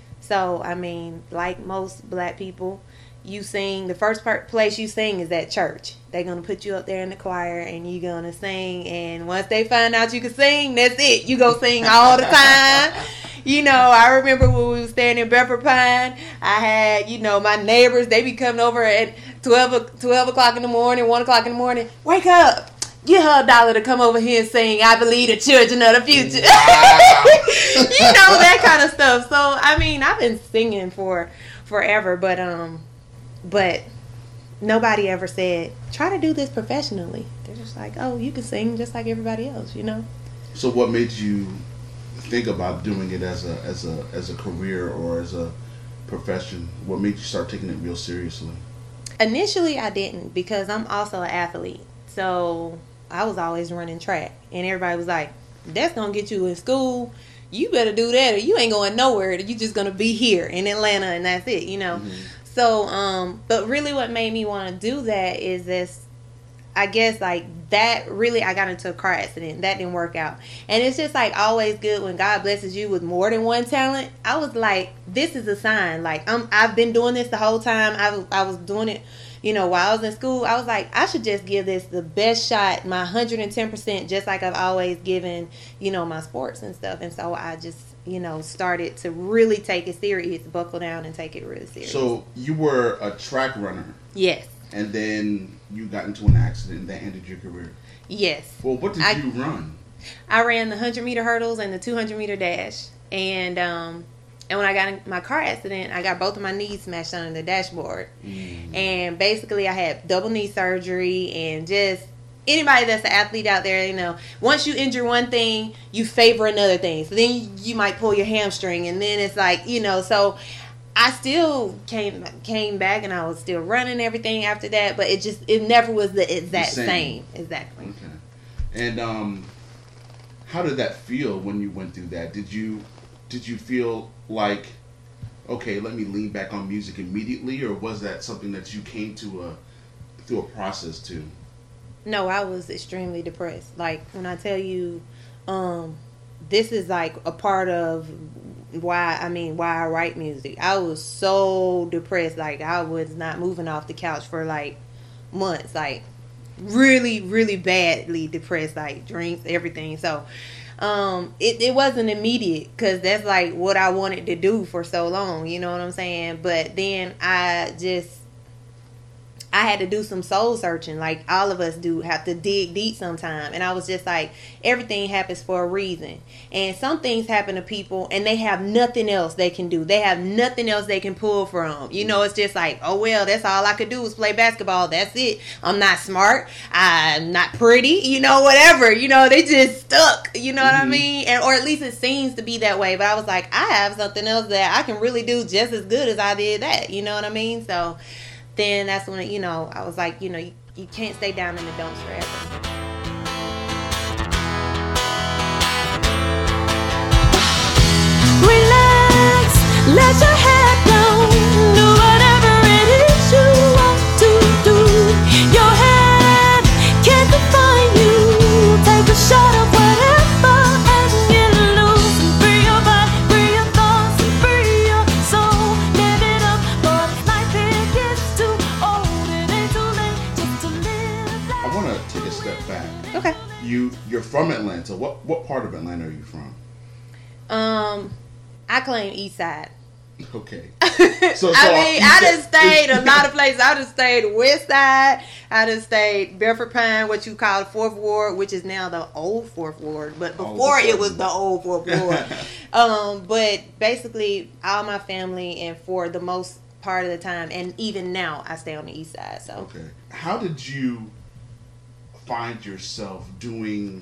So, I mean, like most black people, you sing, the first part, place you sing is at church. They're going to put you up there in the choir and you're going to sing. And once they find out you can sing, that's it. You go sing all the time. You know, I remember when we were staying in Bedford Pine, I had, you know, my neighbors, they be coming over at twelve, twelve o'clock in the morning, one o'clock in the morning. Wake up. Give her a dollar to come over here and sing, I believe the children of the future. Wow. You know, that kind of stuff. So, I mean, I've been singing for forever, but, um, but nobody ever said, try to do this professionally. They're just like, oh, you can sing just like everybody else, you know? So what made you think about doing it as a as a as a career or as a profession? What made you start taking it real seriously? Initially, I didn't, because I'm also an athlete. So I was always running track, and everybody was like, that's gonna get you in school. You better do that, or you ain't going nowhere. You just gonna be here in Atlanta, and that's it, you know. Mm-hmm. So, um, but really, what made me want to do that is this. I guess like that really, I got into a car accident. That didn't work out. And it's just like always good when God blesses you with more than one talent. I was like, this is a sign. Like, I'm, I've been doing this the whole time. I was, I was doing it, you know, while I was in school. I was like, I should just give this the best shot, my one hundred ten percent, just like I've always given, you know, my sports and stuff. And so I just, you know, started to really take it serious, buckle down and take it really serious. So you were a track runner. Yes. And then you got into an accident that ended your career. Yes. Well, what did I, you run? I ran the one hundred meter hurdles and the two hundred meter dash. And um, and when I got in my car accident, I got both of my knees smashed under the dashboard. Mm. And basically, I had double knee surgery. And just anybody that's an athlete out there, you know, once you injure one thing, you favor another thing. So then you might pull your hamstring. And then it's like, you know, so I still came came back, and I was still running everything after that, but it just it never was the exact the same. same. Exactly. Okay. And um, how did that feel when you went through that? Did you did you feel like, okay, let me lean back on music immediately, or was that something that you came to a through a process to? No, I was extremely depressed. Like when I tell you, um, this is like a part of why I mean why I write music. I was so depressed, like I was not moving off the couch for like months, like really really badly depressed, like drinks, everything. So um it, it wasn't immediate, because that's like what I wanted to do for so long, you know what I'm saying? But then I just I had to do some soul searching, like all of us do, have to dig deep sometime. And I was just like, everything happens for a reason. And some things happen to people and they have nothing else they can do. They have nothing else they can pull from. You know, it's just like, oh, well, that's all I could do was play basketball. That's it. I'm not smart. I'm not pretty, you know, whatever. You know, they just stuck, you know mm-hmm. what I mean? And or at least it seems to be that way. But I was like, I have something else that I can really do just as good as I did that. You know what I mean? So then that's when, you know, I was like, you know, you, you can't stay down in the dumps forever. Relax, let your head down, do whatever it is you want to do. Your head can't define you. Take a shot of whatever and get loose and free your body, free your thoughts and free your soul. Live it up, but if life it gets too old, it ain't too late just to live life. I want to take a step back. Okay. You you're from Atlanta. What what part of Atlanta are you from? Um, I claim East Side. Okay. So, so I mean, I done stayed a lot of places. I done stayed West Side. I done stayed Bedford Pine, what you call the Fourth Ward, which is now the old Fourth Ward. But before oh, it was the old Fourth Ward. um, but basically, all my family, and for the most part of the time, and even now, I stay on the East Side. So okay. How did you find yourself doing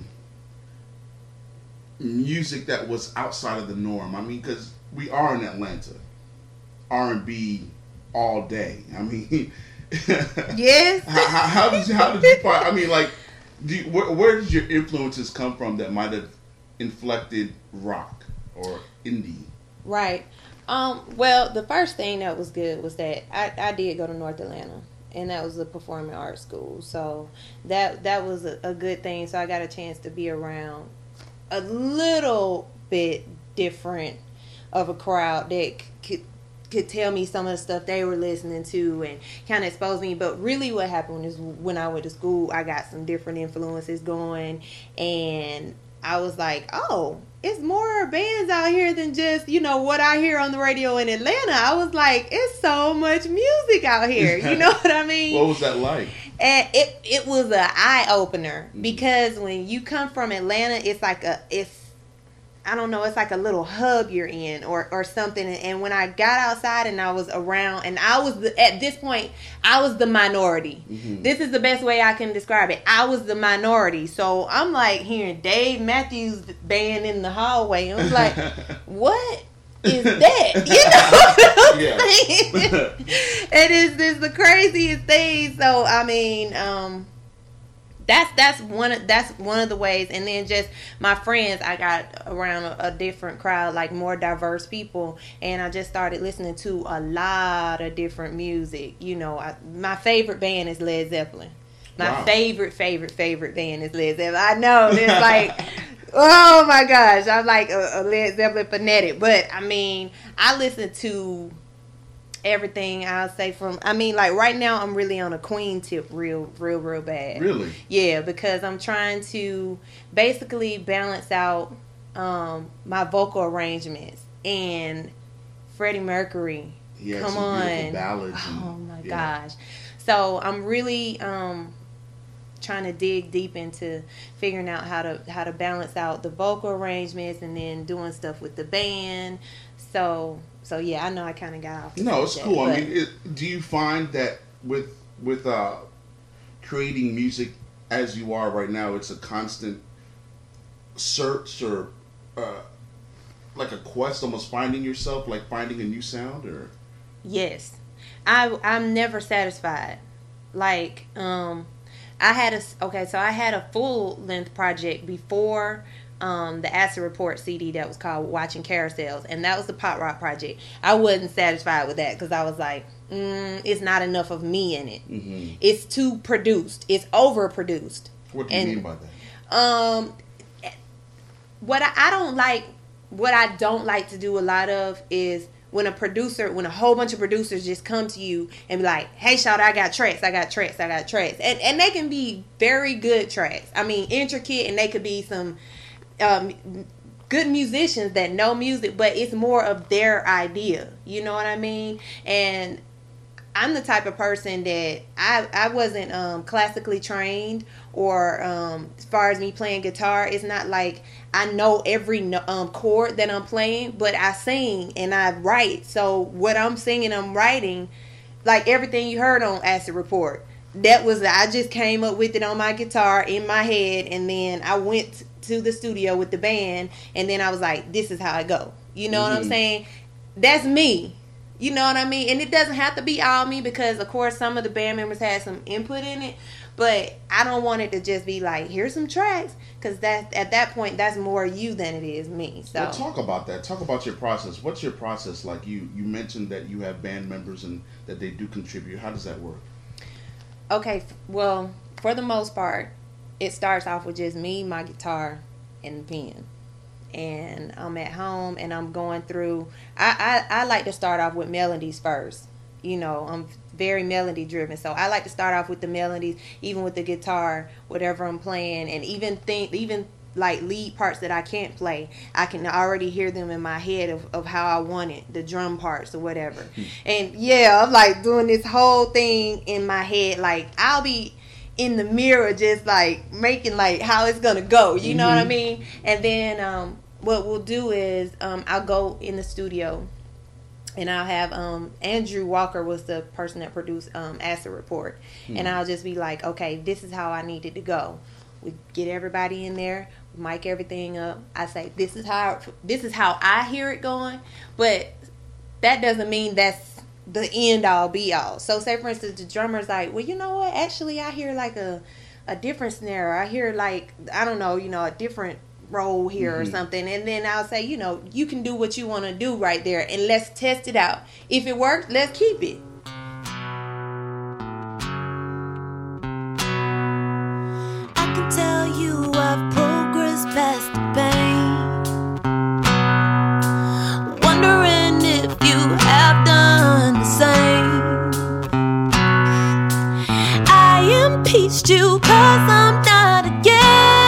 music that was outside of the norm? I mean, because we are in Atlanta, R and B all day. I mean, yes. how, how, how did you, how did you find? I mean, like, do you, where, where did your influences come from that might have inflected rock or indie? Right. Um. Well, the first thing that was good was that I, I did go to North Atlanta, and that was a performing arts school. So that that was a, a good thing. So I got a chance to be around a little bit different of a crowd that could could tell me some of the stuff they were listening to and kind of expose me. But really what happened is when I went to school, I got some different influences going, and I was like, oh, it's more bands out here than just, you know, what I hear on the radio in Atlanta. I was like, it's so much music out here. You know what I mean? What was that like? And it it was an eye opener, because when you come from Atlanta, it's like a it's I don't know, it's like a little hub you're in or or something. And when I got outside and I was around, and I was the, at this point I was the minority. Mm-hmm. This is the best way I can describe it. I was the minority. So I'm like hearing Dave Matthews Band in the hallway. I was like, what is that? You know what I'm saying? It is this the craziest thing. So I mean, um, that's that's one of that's one of the ways. And then just my friends, I got around a, a different crowd, like more diverse people, and I just started listening to a lot of different music. You know, I, my favorite band is Led Zeppelin. My wow. favorite, favorite, favorite band is Led Zeppelin. I know, it's like, oh my gosh, I'm like a, a Led Zeppelin fanatic. But I mean, I listen to everything. I'll say from, I mean, like right now I'm really on a Queen tip real, real, real bad. Really? Yeah, because I'm trying to basically balance out um, my vocal arrangements. And Freddie Mercury, yeah, come some on. beautiful ballads. And, oh my yeah. gosh. So I'm really um, trying to dig deep into figuring out how to how to balance out the vocal arrangements and then doing stuff with the band. So so yeah, I know I kind of got off. No, it's that, cool. but, I mean, it, do you find that with with uh, creating music as you are right now, it's a constant search or uh, like a quest, almost finding yourself, like finding a new sound? Or yes, I I'm never satisfied. Like um, I had a okay, so I had a full length project before. Um, the Acid Report C D that was called Watching Carousels, and that was the pop rock project. I wasn't satisfied with that because I was like, mm, it's not enough of me in it. Mm-hmm. It's too produced. It's overproduced. What do you and, mean by that? Um, what I, I don't like, what I don't like to do a lot of is when a producer, when a whole bunch of producers just come to you and be like, hey, shout, I got tracks, I got tracks, I got tracks. And, and they can be very good tracks. I mean, intricate, and they could be some um, good musicians that know music, but it's more of their idea. You know what I mean? And I'm the type of person that I, I wasn't um, classically trained, or um, as far as me playing guitar, it's not like I know every um, chord that I'm playing, but I sing and I write. So what I'm singing, I'm writing, like everything you heard on Acid Report. That was, I just came up with it on my guitar in my head, and then I went to the studio with the band, and then I was like, this is how I go. You know mm-hmm. what I'm saying? That's me. You know what I mean? And it doesn't have to be all me, because of course some of the band members had some input in it, But I don't want it to just be like, here's some tracks, because that at that point that's more you than it is me. So well, talk about that. Talk about your process. What's your process like? You you mentioned that you have band members and that they do contribute. How does that work? Okay, well, for the most part, it starts off with just me, my guitar, and the pen. And I'm at home and I'm going through. I, I, I like to start off with melodies first. You know, I'm very melody driven, so I like to start off with the melodies, even with the guitar, whatever I'm playing, and even think, even like lead parts that I can't play, I can already hear them in my head of, of how I want it, the drum parts or whatever. And yeah, I'm like doing this whole thing in my head. Like I'll be in the mirror just like making like how it's gonna go, you know mm-hmm. what I mean? And then um, what we'll do is um, I'll go in the studio. And I'll have um, Andrew Walker was the person that produced um, Acid Report. Hmm. And I'll just be like, okay, this is how I need it to go. We get everybody in there, mic everything up. I say, this is how this is how I hear it going. But that doesn't mean that's the end all be all. So say, for instance, the drummer's like, well, you know what? Actually, I hear like a, a different snare. I hear like, I don't know, you know, a different roll here mm-hmm. or something, and then I'll say, you know, you can do what you want to do right there, and let's test it out. If it works, let's keep it. I can tell you I've progressed past the pain, wondering if you have done the same. I impeached you cause I'm not a game.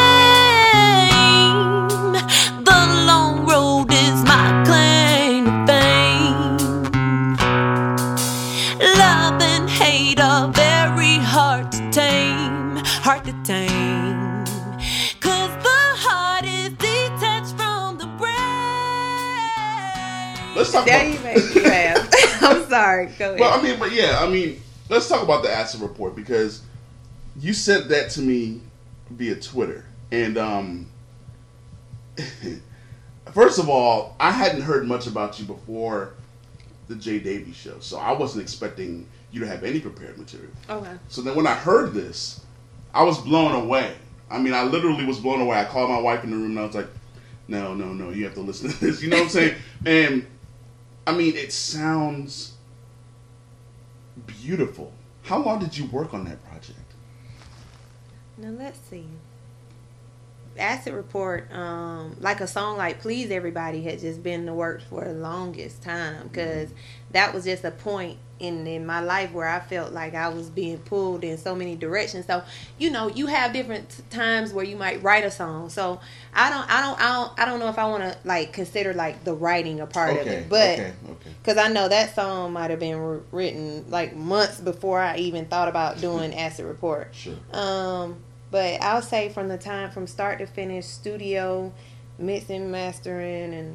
Hard to tame, cause the heart is detached from the brain. Let's talk There about you make me laugh. I'm sorry, go ahead. Well, I mean, but yeah, I mean, let's talk about the Acid Report, because you sent that to me via Twitter. And um first of all, I hadn't heard much about you before the Jay Davies show, so I wasn't expecting you to have any prepared material. Okay. So then when I heard this, I was blown away. I mean, I literally was blown away. I called my wife in the room and I was like, no, no, no, you have to listen to this. You know what I'm saying? And, I mean, it sounds beautiful. How long did you work on that project? Now, let's see. Acid Report, um, like a song like Please Everybody had just been in the works for the longest time, because that was just a point in, in my life where I felt like I was being pulled in so many directions. So, you know, you have different times where you might write a song. So I don't, I don't, I don't, I don't know if I want to like consider like the writing a part okay, of it, but okay, okay. Because I know that song might have been written like months before I even thought about doing Acid Report. Sure. Um, but I'll say from the time from start to finish, studio, mixing, mastering, and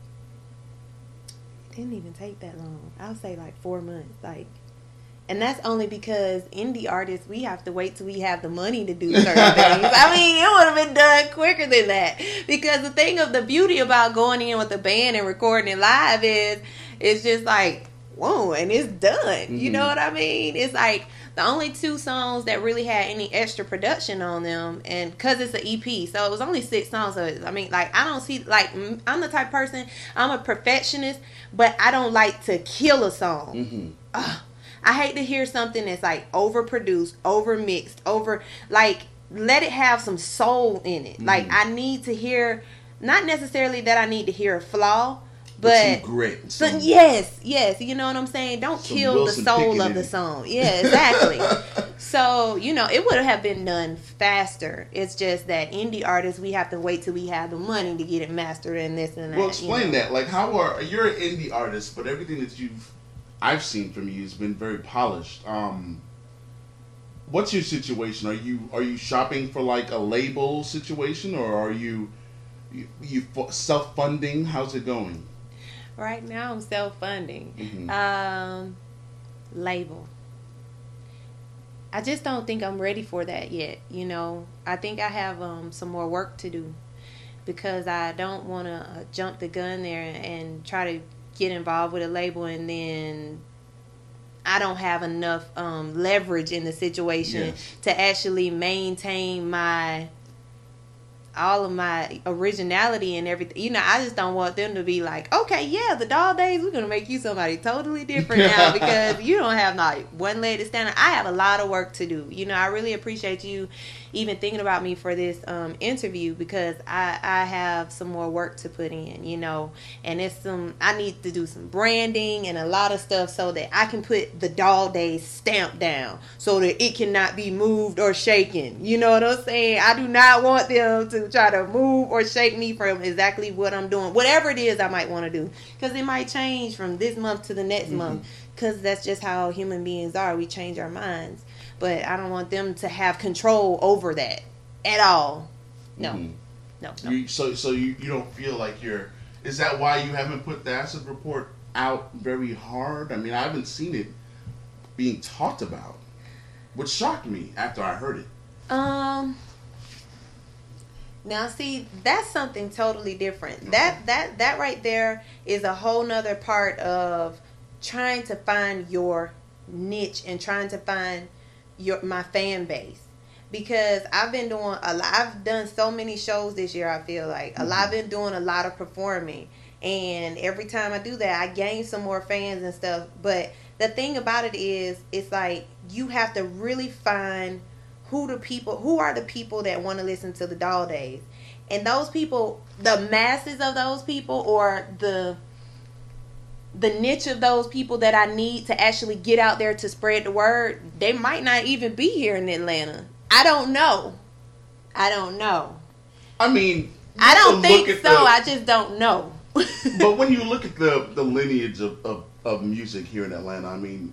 it didn't even take that long. I'll say like four months. Like, and that's only because indie artists, we have to wait till we have the money to do certain things. I mean, it would have been done quicker than that. Because the thing of the beauty about going in with a band and recording it live is, it's just like, whoa, and it's done. Mm-hmm. You know what I mean? It's like the only two songs that really had any extra production on them, and because it's an E P, so it was only six songs. So I mean, like, I don't see, like, I'm the type of person, I'm a perfectionist, but I don't like to kill a song. Mm-hmm. Ugh, I hate to hear something that's like overproduced, overmixed, over, like, let it have some soul in it. Mm-hmm. Like, I need to hear, not necessarily that I need to hear a flaw, but, but some grit. Some, some, yes, yes, you know what I'm saying? Don't kill Wilson the soul of the song. Yeah, exactly. So, you know, it would have been done faster. It's just that indie artists, we have to wait till we have the money to get it mastered and this and that. Well, explain you know? that. Like, how are, you're an indie artist, but everything that you've, I've seen from you has been very polished. Um, what's your situation? Are you, are you shopping for like a label situation, or are you, you, you self-funding? How's it going? Right now, I'm self-funding. Mm-hmm. Um, label. I just don't think I'm ready for that yet. You know, I think I have um, some more work to do, because I don't want to uh, jump the gun there and, and try to get involved with a label and then I don't have enough um, leverage in the situation Yes. to actually maintain my all of my originality and everything. You know, I just don't want them to be like, okay, yeah, the doll days, we're gonna make you somebody totally different now because you don't have not one leg to stand on. I have a lot of work to do. You know, I really appreciate you even thinking about me for this um, interview because I, I have some more work to put in, you know, and it's some, I need to do some branding and a lot of stuff so that I can put the doll days stamp down so that it cannot be moved or shaken. You know what I'm saying? I do not want them to try to move or shake me from exactly what I'm doing, whatever it is I might want to do, because it might change from this month to the next mm-hmm. month, because that's just how human beings are. We change our minds. But I don't want them to have control over that at all. No. Mm-hmm. No. no. You, so so you, you don't feel like you're... Is that why you haven't put the acid report out very hard? I mean, I haven't seen it being talked about, which shocked me after I heard it. Um... Now, see, that's something totally different. Okay. That that that right there is a whole nother part of trying to find your niche and trying to find your my fan base, because I've been doing a lot. I've done so many shows this year. I feel like mm-hmm. a lot. I've been doing a lot of performing, and every time I do that, I gain some more fans and stuff. But the thing about it is, it's like you have to really find who the people, who are the people that want to listen to the Doll Days, and those people, the masses of those people, or the the niche of those people that I need to actually get out there to spread the word, they might not even be here in Atlanta. I don't know. I don't know. I mean, I don't think so. The, I just don't know. But when you look at the, the lineage of, of, of music here in Atlanta, I mean,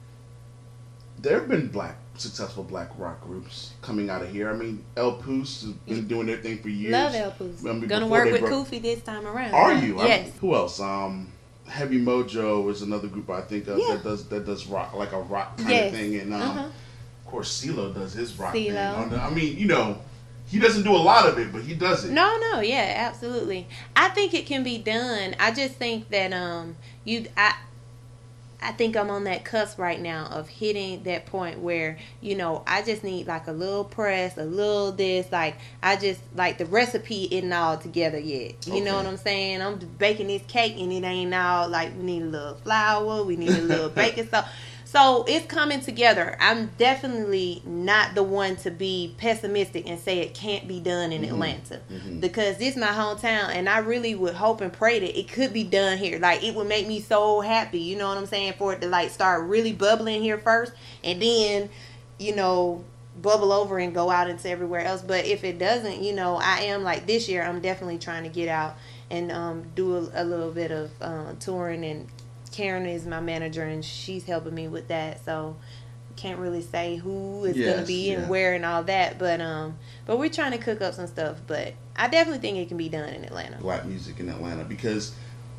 there have been black, successful black rock groups coming out of here. I mean, El Poos has been doing their thing for years. Love El Poos. I mean, Gonna work with broke... Koofy this time around. Are you? Yes. I mean, who else? Um... Heavy Mojo is another group I think of yeah. that does that does rock, like a rock kind yes. of thing, and um, uh-huh. of course CeeLo does his rock CeeLo. thing. I mean, you know, he doesn't do a lot of it, but he does it. No, no, yeah, absolutely. I think it can be done. I just think that um, you, I, I think I'm on that cusp right now of hitting that point where, you know, I just need like a little press, a little this, like I just like the recipe isn't all together yet. You okay. know what I'm saying? I'm baking this cake and it ain't all like, we need a little flour, we need a little baking soda. So it's coming together. I'm definitely not the one to be pessimistic and say it can't be done in mm-hmm. Atlanta mm-hmm. because this is my hometown, and I really would hope and pray that it could be done here. Like, it would make me so happy, you know what I'm saying, for it to like start really bubbling here first, and then, you know, bubble over and go out into everywhere else. But if it doesn't, you know, I am like this year, I'm definitely trying to get out and um, do a, a little bit of uh, touring, and Karen is my manager and she's helping me with that, so can't really say who is yes, gonna be yeah. and where and all that, but um but we're trying to cook up some stuff. But I definitely think it can be done in Atlanta. Black music in Atlanta, because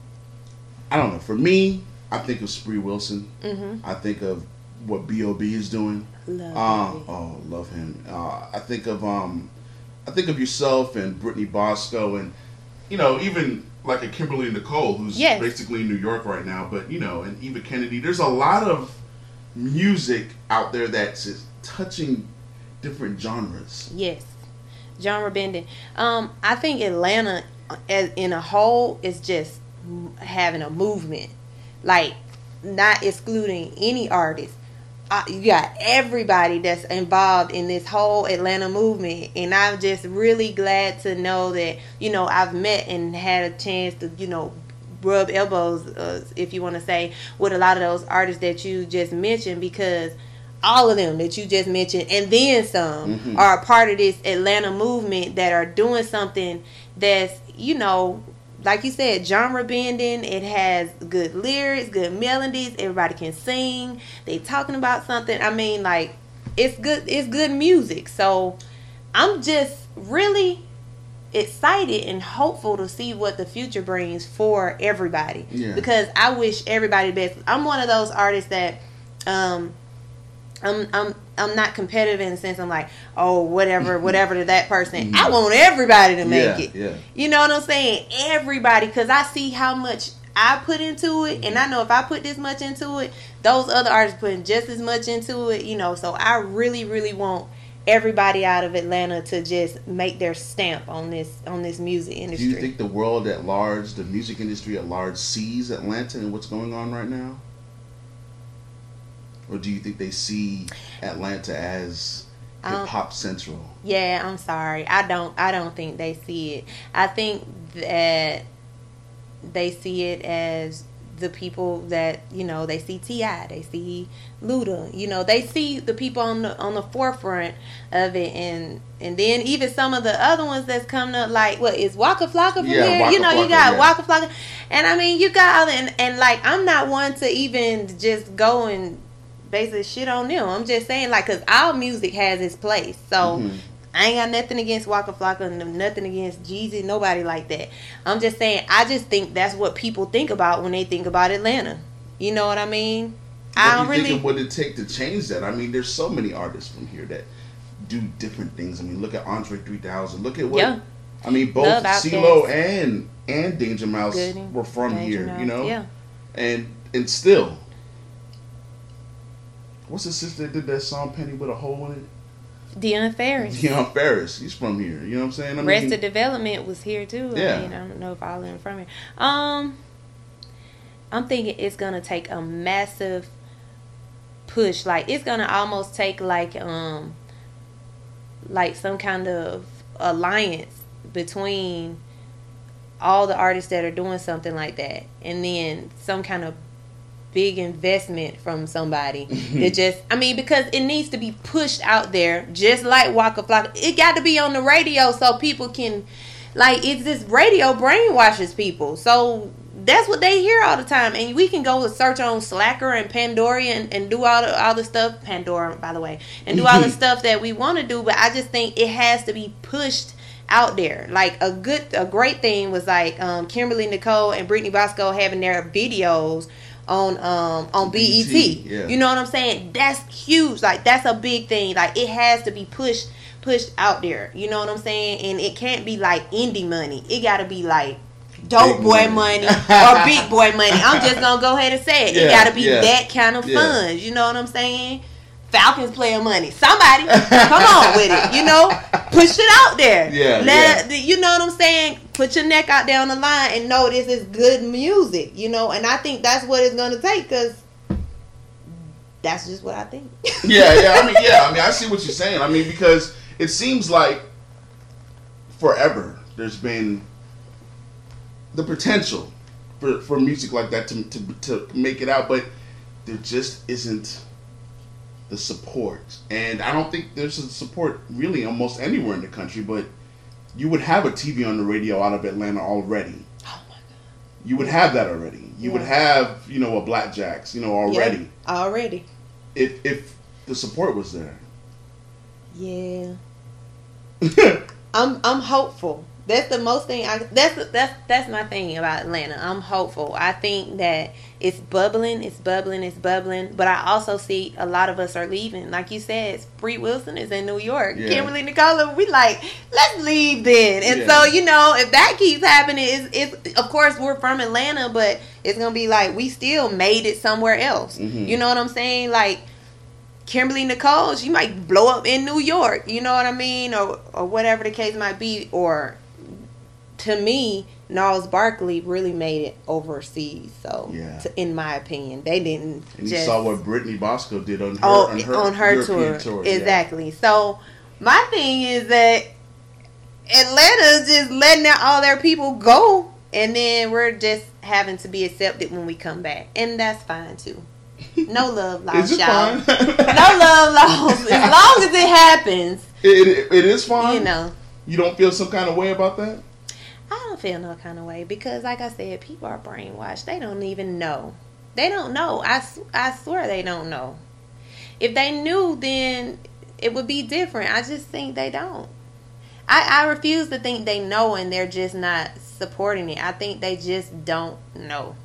I don't know, for me, I think of Spree Wilson. Mm-hmm. I think of what B O B is doing. Love uh, oh, love him. Uh, I think of um I think of yourself and Brittany Bosco, and you know, even like a Kimberly Nicole, who's yes. basically in New York right now, but you know, and Eva Kennedy. There's a lot of music out there that's touching different genres. Yes, genre bending. Um, I think Atlanta, as in a whole, is just having a movement, like not excluding any artist. Uh, you got everybody that's involved in this whole Atlanta movement, and I'm just really glad to know that, you know, I've met and had a chance to, you know, rub elbows, uh, if you want to say, with a lot of those artists that you just mentioned, because all of them that you just mentioned and then some mm-hmm. are a part of this Atlanta movement that are doing something that's, you know, like you said, genre bending. It has good lyrics, good melodies. Everybody can sing. They talking about something. I mean, like, it's good. It's good music. So I'm just really excited and hopeful to see what the future brings for everybody. Yeah. Because I wish everybody the best. I'm one of those artists that um, I'm I'm I'm not competitive in the sense I'm like, oh, whatever, whatever to that person. Mm-hmm. I want everybody to make yeah, it. Yeah. You know what I'm saying? Everybody, because I see how much I put into it, and I know if I put this much into it, those other artists putting just as much into it, you know. So I really, really want everybody out of Atlanta to just make their stamp on this on this music industry. Do you think the world at large, the music industry at large, sees Atlanta and what's going on right now? Or do you think they see Atlanta as hip hop central? Yeah, I'm sorry. I don't I don't think they see it. I think that they see it as the people that, you know, they see T I, they see Luda, you know, they see the people on the on the forefront of it, and and then even some of the other ones that's coming up, like what is Waka Flocka from yeah, here? Waka you know, Flocka, you got yeah. Waka Flocka, and I mean, you got other, and, and like I'm not one to even just go and basically shit on them. I'm just saying, like, cause our music has its place, so. Mm-hmm. I ain't got nothing against Waka Flocka and nothing against Jeezy, nobody like that. I'm just saying, I just think that's what people think about when they think about Atlanta. You know what I mean? What I don't do you really. think it would it take to change that? I mean, there's so many artists from here that do different things. I mean, look at Andre three thousand. Look at what. Yeah. I mean, both Love CeeLo Outkast. and and Danger Mouse Goody. were from Danger here. Mouse, You know. yeah. And and still, what's the sister that did that song "Penny with a Hole in It"? Deion Ferris. Deion Ferris. He's from here. You know what I'm saying? I mean, Arrested Development was here too. Yeah. I mean, I don't know if all of them from here. Um, I'm thinking it's gonna take a massive push. Like it's gonna almost take like um, like some kind of alliance between all the artists that are doing something like that, and then some kind of big investment from somebody that just, I mean, because it needs to be pushed out there, just like Waka Flocka. It got to be on the radio so people can, like, it's this radio brainwashes people. So that's what they hear all the time. And we can go search on Slacker and Pandora and, and do all the all the stuff, Pandora, by the way, and do all the stuff that we want to do. But I just think it has to be pushed out there. Like a good, a great thing was like um, Kimberly Nicole and Brittany Bosco having their videos on um on B E T. Yeah. You know what I'm saying? That's huge. Like that's a big thing. Like it has to be pushed pushed out there. You know what I'm saying? And it can't be like indie money. It got to be like dope Big boy money. money or big boy money. I'm just gonna go ahead and say it. Yeah, it got to be yeah. that kind of Yeah. funds. You know what I'm saying? Falcons player money. Somebody come on with it. You know, push it out there. Yeah, Let you know what I'm saying. Put your neck out there on the line and know this is good music. You know, and I think that's what it's gonna take, because that's just what I think. yeah, yeah. I mean, yeah. I mean, I see what you're saying. I mean, because it seems like forever there's been the potential for, for music like that to, to to make it out, but there just isn't the support. And I don't think there's a support really almost anywhere in the country, but you would have a T V on the radio out of Atlanta already. Oh my God. You would have that already. You Yeah. would have, you know, a Blackjacks, you know, already. Yeah, already. If if the support was there. Yeah. I'm I'm hopeful. That's the most thing. I that's that's that's my thing about Atlanta. I'm hopeful. I think that it's bubbling, it's bubbling, it's bubbling. But I also see a lot of us are leaving. Like you said, Bree Wilson is in New York. Yeah. Kimberly Nicole, we like, let's leave then. And Yeah. so you know, if that keeps happening, it's, it's of course we're from Atlanta, but it's gonna be like we still made it somewhere else. Mhm. You know what I'm saying? Like Kimberly Nicole, she might blow up in New York. You know what I mean, or or whatever the case might be, or. To me, Gnarls Barkley really made it overseas. So, Yeah. to, in my opinion, they didn't. And just, you saw what Brittany Bosco did on her oh, on her, on her European tour, yeah. exactly. So, my thing is that Atlanta's just letting their, all their people go, and then we're just having to be accepted when we come back, and that's fine too. No love lost, Is it y'all. fine? No love lost. As long as it happens, It, it, it is fine. you know. You don't feel some kind of way about that? I don't feel no kind of way because, like I said, people are brainwashed. They don't even know. They don't know. I, s- I swear they don't know. If they knew, then it would be different. I just think they don't. I, I refuse to think they know and they're just not supporting it. I think they just don't know.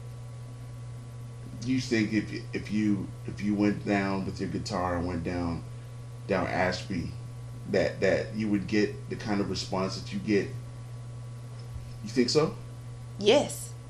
You think if you, if you if you went down with your guitar and went down down Ashby, that that you would get the kind of response that you get? You think so? Yes.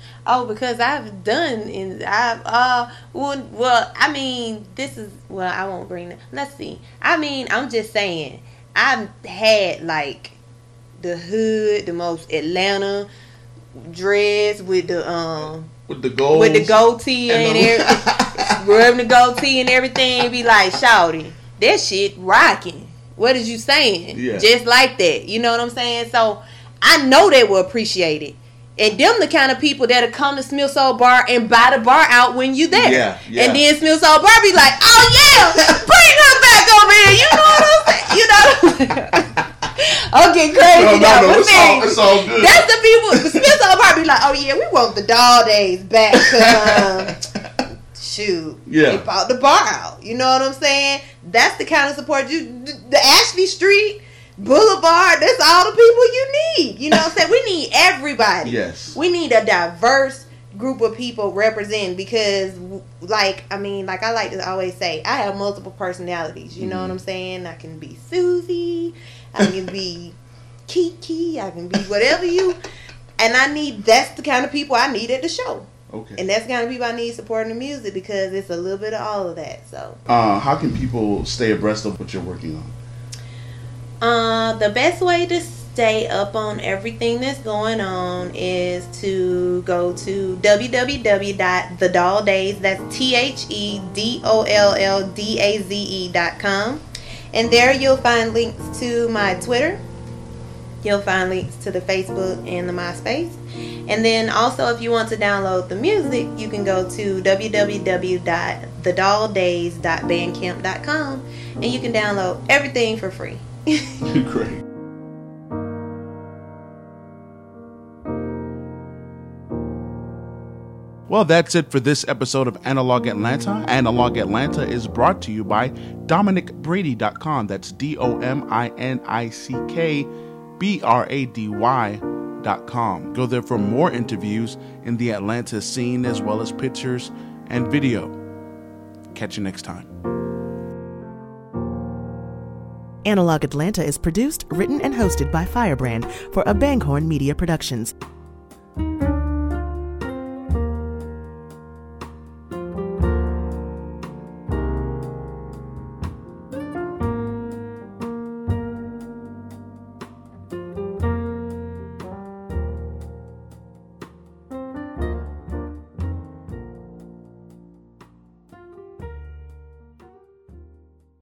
Oh, because I've done in I've uh well, well I mean this is well I won't bring it. Let's see. I mean I'm just saying I've had like the hood, the most Atlanta dress with the um with the gold with the goatee and, and everything, rubbing the goatee and everything. Be like, shawty, that shit rocking. What is you saying? Yeah. Just like that. You know what I'm saying? So I know they will appreciate it. And them the kind of people that'll come to Smith Soul Bar and buy the bar out when you there. Yeah, yeah. And then Smith Soul Bar be like, oh yeah, bring her back over here. You know what I'm saying? You know what I'm saying? I'm getting crazy no, now. no, no, But it's, all, it's all good. That's the people. The Smith Soul Bar be like, oh yeah, we want the doll days back. Um, shoot. Yeah. They bought the bar out. You know what I'm saying? That's the kind of support you, the Ashley Street Boulevard, that's all the people you need. You know what I'm saying? We need everybody. Yes. We need a diverse group of people representing because, like, I mean, like I like to always say, I have multiple personalities. You know Mm-hmm. what I'm saying? I can be Susie. I can be Kiki. I can be whatever you. And I need, that's the kind of people I need at the show. Okay. And that's the kind of people I need supporting the music because it's a little bit of all of that. So. Uh, how can people stay abreast of what you're working on? Uh, the best way to stay up on everything that's going on is to go to w w w dot the doll days, that's T H E D O L L D A Z E dot com. And there you'll find links to my Twitter. You'll find links to the Facebook and the MySpace. And then also if you want to download the music, you can go to w w w dot the doll days dot bandcamp dot com and you can download everything for free. Great. Well, that's it for this episode of Analog Atlanta. Analog Atlanta is brought to you by Dominic Brady dot com. That's D O M I N I C K B R A D Y dot com. Go there for more interviews in the Atlanta scene as well as pictures and video. Catch you next time. Analog Atlanta is produced, written, and hosted by Firebrand for A Banghorn Media Productions.